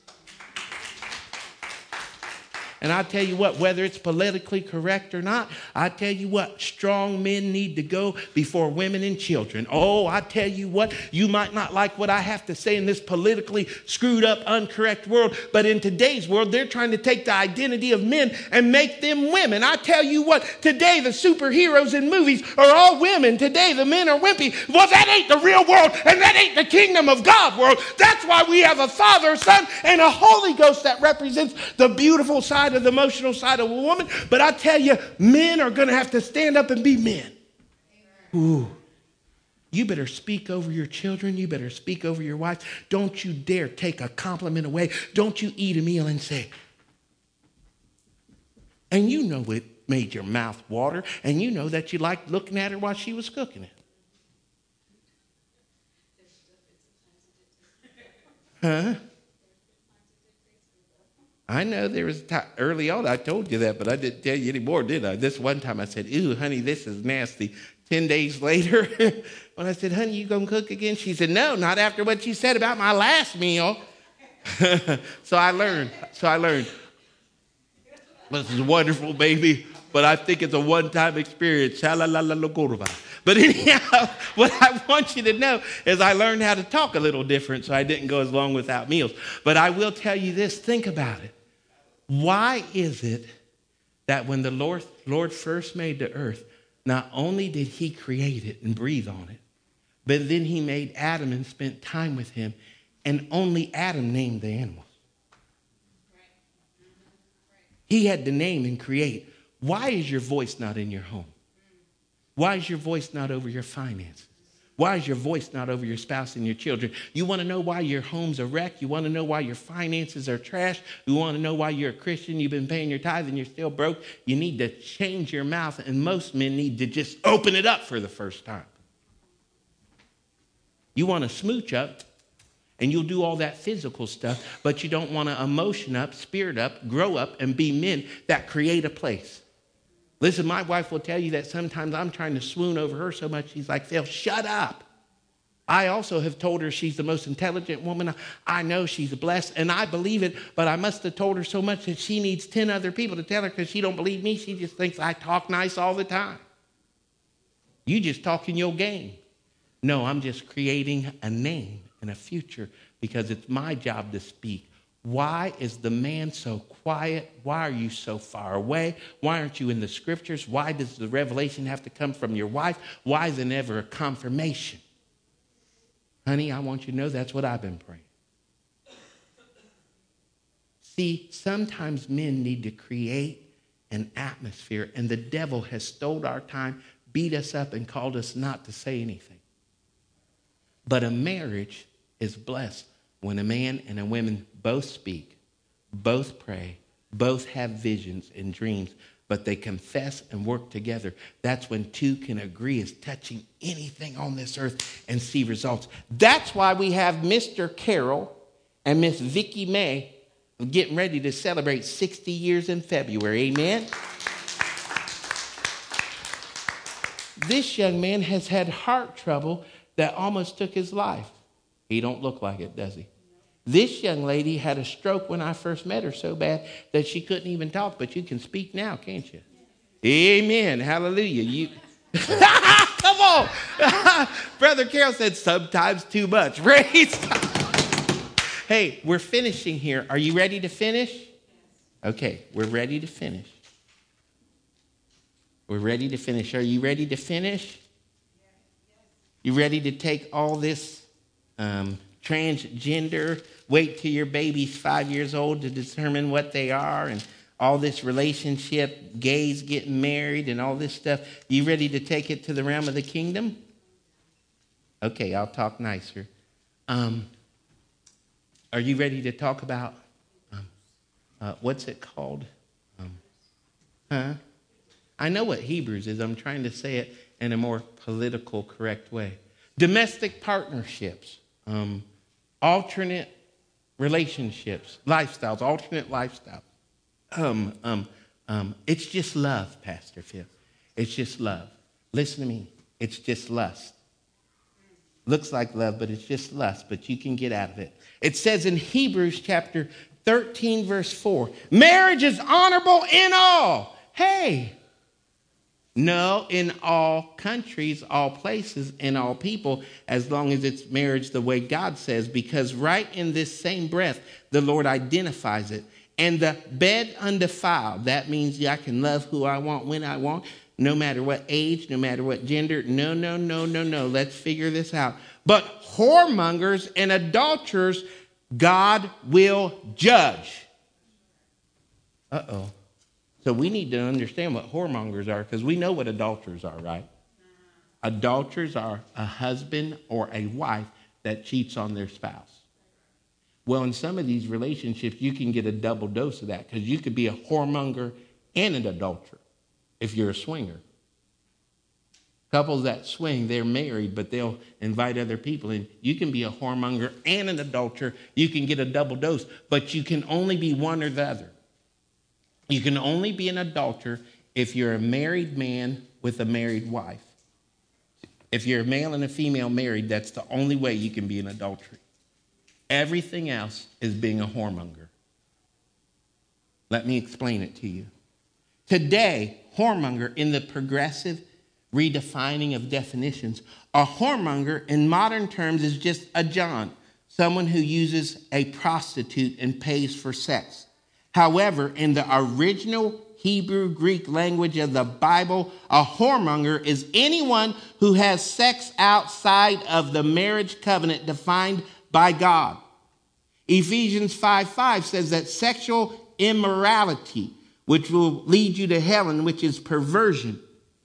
And I tell you what, whether it's politically correct or not, I tell you what, strong men need to go before women and children. Oh, I tell you what, you might not like what I have to say in this politically screwed up, incorrect world, but in today's world, they're trying to take the identity of men and make them women. I tell you what, today the superheroes in movies are all women. Today the men are wimpy. Well, that ain't the real world, and that ain't the kingdom of God world. That's why we have a Father, Son, and a Holy Ghost that represents the beautiful side of the emotional side of a woman. But I tell you, men are going to have to stand up and be men. Ooh. You better speak over your children. You better speak over your wife. Don't you dare take a compliment away. Don't you eat a meal and say, and you know it made your mouth water, and you know that you liked looking at her while she was cooking it. Huh? I know there was a time early on, I told you that, but I didn't tell you anymore, did I? This one time I said, ooh, honey, this is nasty. Ten days later, when I said, honey, you gonna cook again? She said, no, not after what you said about my last meal. So I learned, so I learned. This is wonderful, baby, but I think it's a one-time experience. But anyhow, what I want you to know is I learned how to talk a little different, so I didn't go as long without meals. But I will tell you this, think about it. Why is it that when the Lord, Lord first made the earth, not only did he create it and breathe on it, but then he made Adam and spent time with him, and only Adam named the animals. He had to name and create. Why is your voice not in your home? Why is your voice not over your finances? Why is your voice not over your spouse and your children? You want to know why your home's a wreck? You want to know why your finances are trash? You want to know why you're a Christian? You've been paying your tithe and you're still broke? You need to change your mouth, and most men need to just open it up for the first time. You want to smooch up, and you'll do all that physical stuff, but you don't want to emotion up, spirit up, grow up, and be men that create a place. Listen, my wife will tell you that sometimes I'm trying to swoon over her so much, she's like, Phil, shut up. I also have told her she's the most intelligent woman. I know she's blessed, and I believe it, but I must have told her so much that she needs ten other people to tell her because she don't believe me. She just thinks I talk nice all the time. You just talking your game. No, I'm just creating a name and a future because it's my job to speak. Why is the man so quiet? Why are you so far away? Why aren't you in the scriptures? Why does the revelation have to come from your wife? Why is it never a confirmation? Honey, I want you to know that's what I've been praying. See, sometimes men need to create an atmosphere, and the devil has stole our time, beat us up, and called us not to say anything. But a marriage is blessed when a man and a woman both speak, both pray, both have visions and dreams, but they confess and work together. That's when two can agree as touching anything on this earth and see results. That's why we have Mister Carroll and Miss Vicky May getting ready to celebrate sixty years in February. Amen? This young man has had heart trouble that almost took his life. He don't look like it, does he? This young lady had a stroke when I first met her so bad that she couldn't even talk, but you can speak now, can't you? Amen. Hallelujah. You Come on. Brother Carol said sometimes too much. Praise God. Hey, we're finishing here. Are you ready to finish? Okay, we're ready to finish. We're ready to finish. Are you ready to finish? You ready to take all this um, transgender, wait till your baby's five years old to determine what they are, and all this relationship, gays getting married and all this stuff? You ready to take it to the realm of the kingdom? Okay, I'll talk nicer. Um, are you ready to talk about, um, uh, what's it called? Um, huh? I know what Hebrews is. I'm trying to say it in a more political, correct way. Domestic partnerships, um, alternate relationships, lifestyles, alternate lifestyles. Um, um, um, it's just love, Pastor Phil. It's just love. Listen to me. It's just lust. Looks like love, but it's just lust, but you can get out of it. It says in Hebrews chapter thirteen, verse four, marriage is honorable in all. Hey, no, in all countries, all places, in all people, as long as it's marriage the way God says, because right in this same breath, the Lord identifies it. And the bed undefiled, that means I can love who I want, when I want, no matter what age, no matter what gender. No, no, no, no, no. Let's figure this out. But whoremongers and adulterers, God will judge. Uh-oh. So we need to understand what whoremongers are, because we know what adulterers are, right? Adulterers are a husband or a wife that cheats on their spouse. Well, in some of these relationships, you can get a double dose of that, because you could be a whoremonger and an adulterer if you're a swinger. Couples that swing, they're married, but they'll invite other people in. You can be a whoremonger and an adulterer. You can get a double dose, but you can only be one or the other. You can only be an adulterer if you're a married man with a married wife. If you're a male and a female married, that's the only way you can be an adultery. Everything else is being a whoremonger. Let me explain it to you. Today, whoremonger in the progressive redefining of definitions. A whoremonger in modern terms is just a John, someone who uses a prostitute and pays for sex. However, in the original Hebrew Greek language of the Bible, a whoremonger is anyone who has sex outside of the marriage covenant defined by God. Ephesians five five says that sexual immorality, which will lead you to hell, and which is perversion.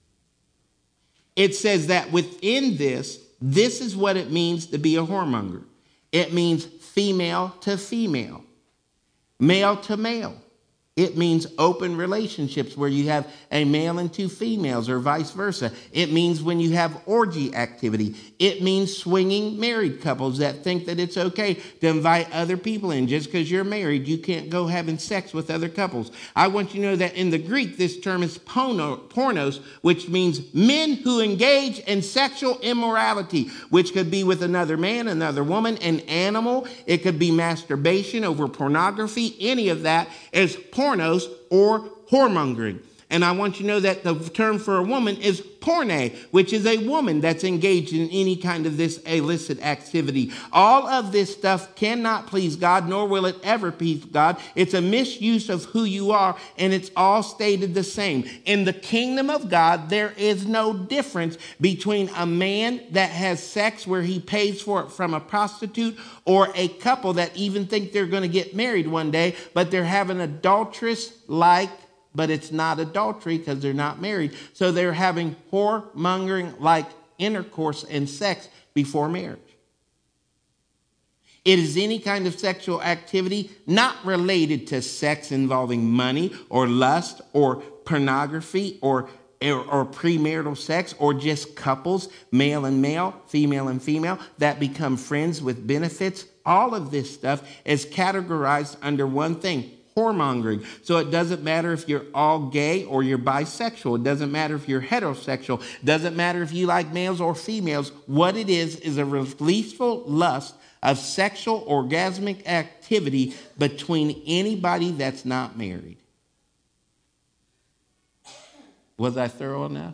It says that within this, this is what it means to be a whoremonger. It means female to female, male to male. It means open relationships where you have a male and two females or vice versa. It means when you have orgy activity. It means swinging married couples that think that it's okay to invite other people in. Just because you're married, you can't go having sex with other couples. I want you to know that in the Greek, this term is pornos, which means men who engage in sexual immorality, which could be with another man, another woman, an animal. It could be masturbation over pornography. Any of that is pornos. Pornos or whoremongering. And I want you to know that the term for a woman is porne, which is a woman that's engaged in any kind of this illicit activity. All of this stuff cannot please God, nor will it ever please God. It's a misuse of who you are, and it's all stated the same. In the kingdom of God, there is no difference between a man that has sex where he pays for it from a prostitute, or a couple that even think they're going to get married one day, but they're having adulterous like but it's not adultery because they're not married. So they're having whoremongering like intercourse and sex before marriage. It is any kind of sexual activity not related to sex involving money or lust or pornography or, or, or premarital sex, or just couples, male and male, female and female, that become friends with benefits. All of this stuff is categorized under one thing: whoremongering. So it doesn't matter if you're all gay or you're bisexual. It doesn't matter if you're heterosexual. It doesn't matter if you like males or females. What it is is a releaseful lust of sexual orgasmic activity between anybody that's not married. Was I thorough enough?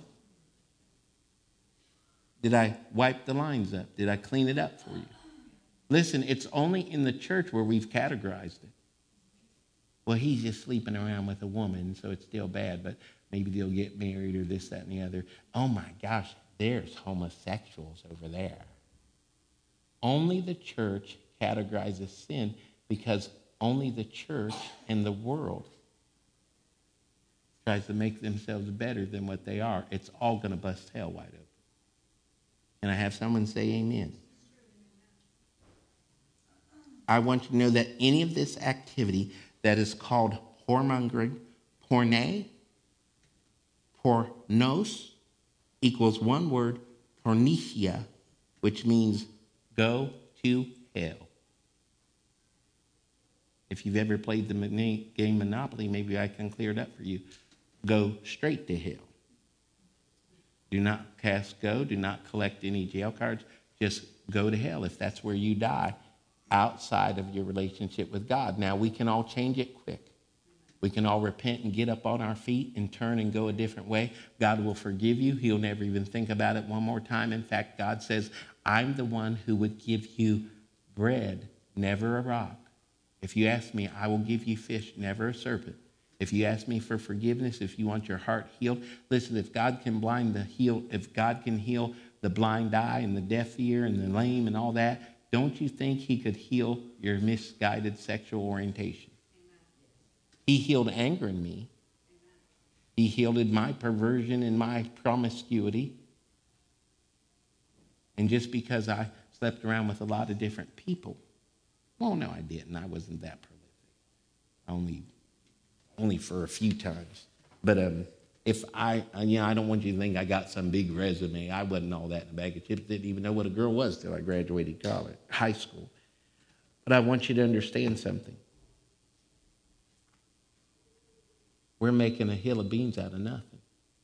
Did I wipe the lines up? Did I clean it up for you? Listen, it's only in the church where we've categorized it. Well, he's just sleeping around with a woman, so it's still bad, but maybe they'll get married or this, that, and the other. Oh, my gosh, there's homosexuals over there. Only the church categorizes sin because only the church and the world tries to make themselves better than what they are. It's all going to bust hell wide open. Can I have someone say amen? I want you to know that any of this activity that is called whoremongering, porne, pornos, equals one word, porneia, which means go to hell. If you've ever played the game Monopoly, maybe I can clear it up for you. Go straight to hell. Do not cast go. Do not collect any jail cards. Just go to hell if that's where you die, outside of your relationship with God. Now, we can all change it quick. We can all repent and get up on our feet and turn and go a different way. God will forgive you. He'll never even think about it one more time. In fact, God says, I'm the one who would give you bread, never a rock. If you ask me, I will give you fish, never a serpent. If you ask me for forgiveness, if you want your heart healed, listen, if God can blind the heal, if God can heal the blind eye and the deaf ear and the lame and all that, don't you think he could heal your misguided sexual orientation? Amen. He healed anger in me. Amen. He healed my perversion and my promiscuity. And just because I slept around with a lot of different people, well, no, I didn't. I wasn't that prolific. Only, only for a few times. But um, if I, you know, I don't want you to think I got some big resume. I wasn't all that in a bag of chips. Didn't even know what a girl was till I graduated college, high school. But I want you to understand something. We're making a hill of beans out of nothing.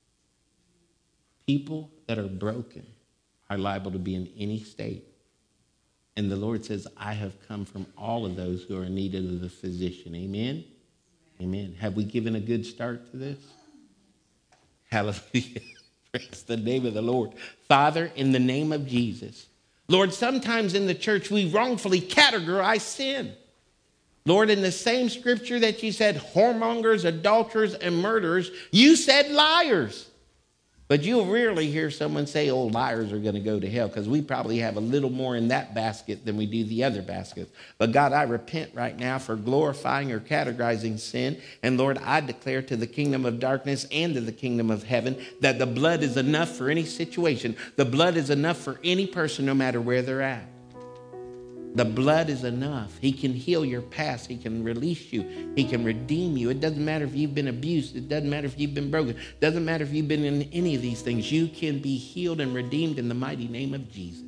People that are broken are liable to be in any state. And the Lord says, I have come from all of those who are in need of the physician. Amen? Amen. Have we given a good start to this? Hallelujah. Praise the name of the Lord. Father, in the name of Jesus. Lord, sometimes in the church we wrongfully categorize sin. Lord, in the same scripture that you said whoremongers, adulterers, and murderers, you said liars. But you'll rarely hear someone say, oh, liars are going to go to hell, because we probably have a little more in that basket than we do the other baskets. But God, I repent right now for glorifying or categorizing sin. And Lord, I declare to the kingdom of darkness and to the kingdom of heaven that the blood is enough for any situation. The blood is enough for any person, no matter where they're at. The blood is enough. He can heal your past. He can release you. He can redeem you. It doesn't matter if you've been abused. It doesn't matter if you've been broken. It doesn't matter if you've been in any of these things. You can be healed and redeemed in the mighty name of Jesus.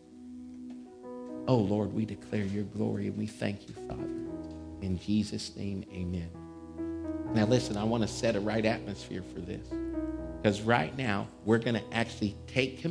Oh, Lord, we declare your glory and we thank you, Father. In Jesus' name, amen. Now, listen, I want to set a right atmosphere for this. Because right now, we're going to actually take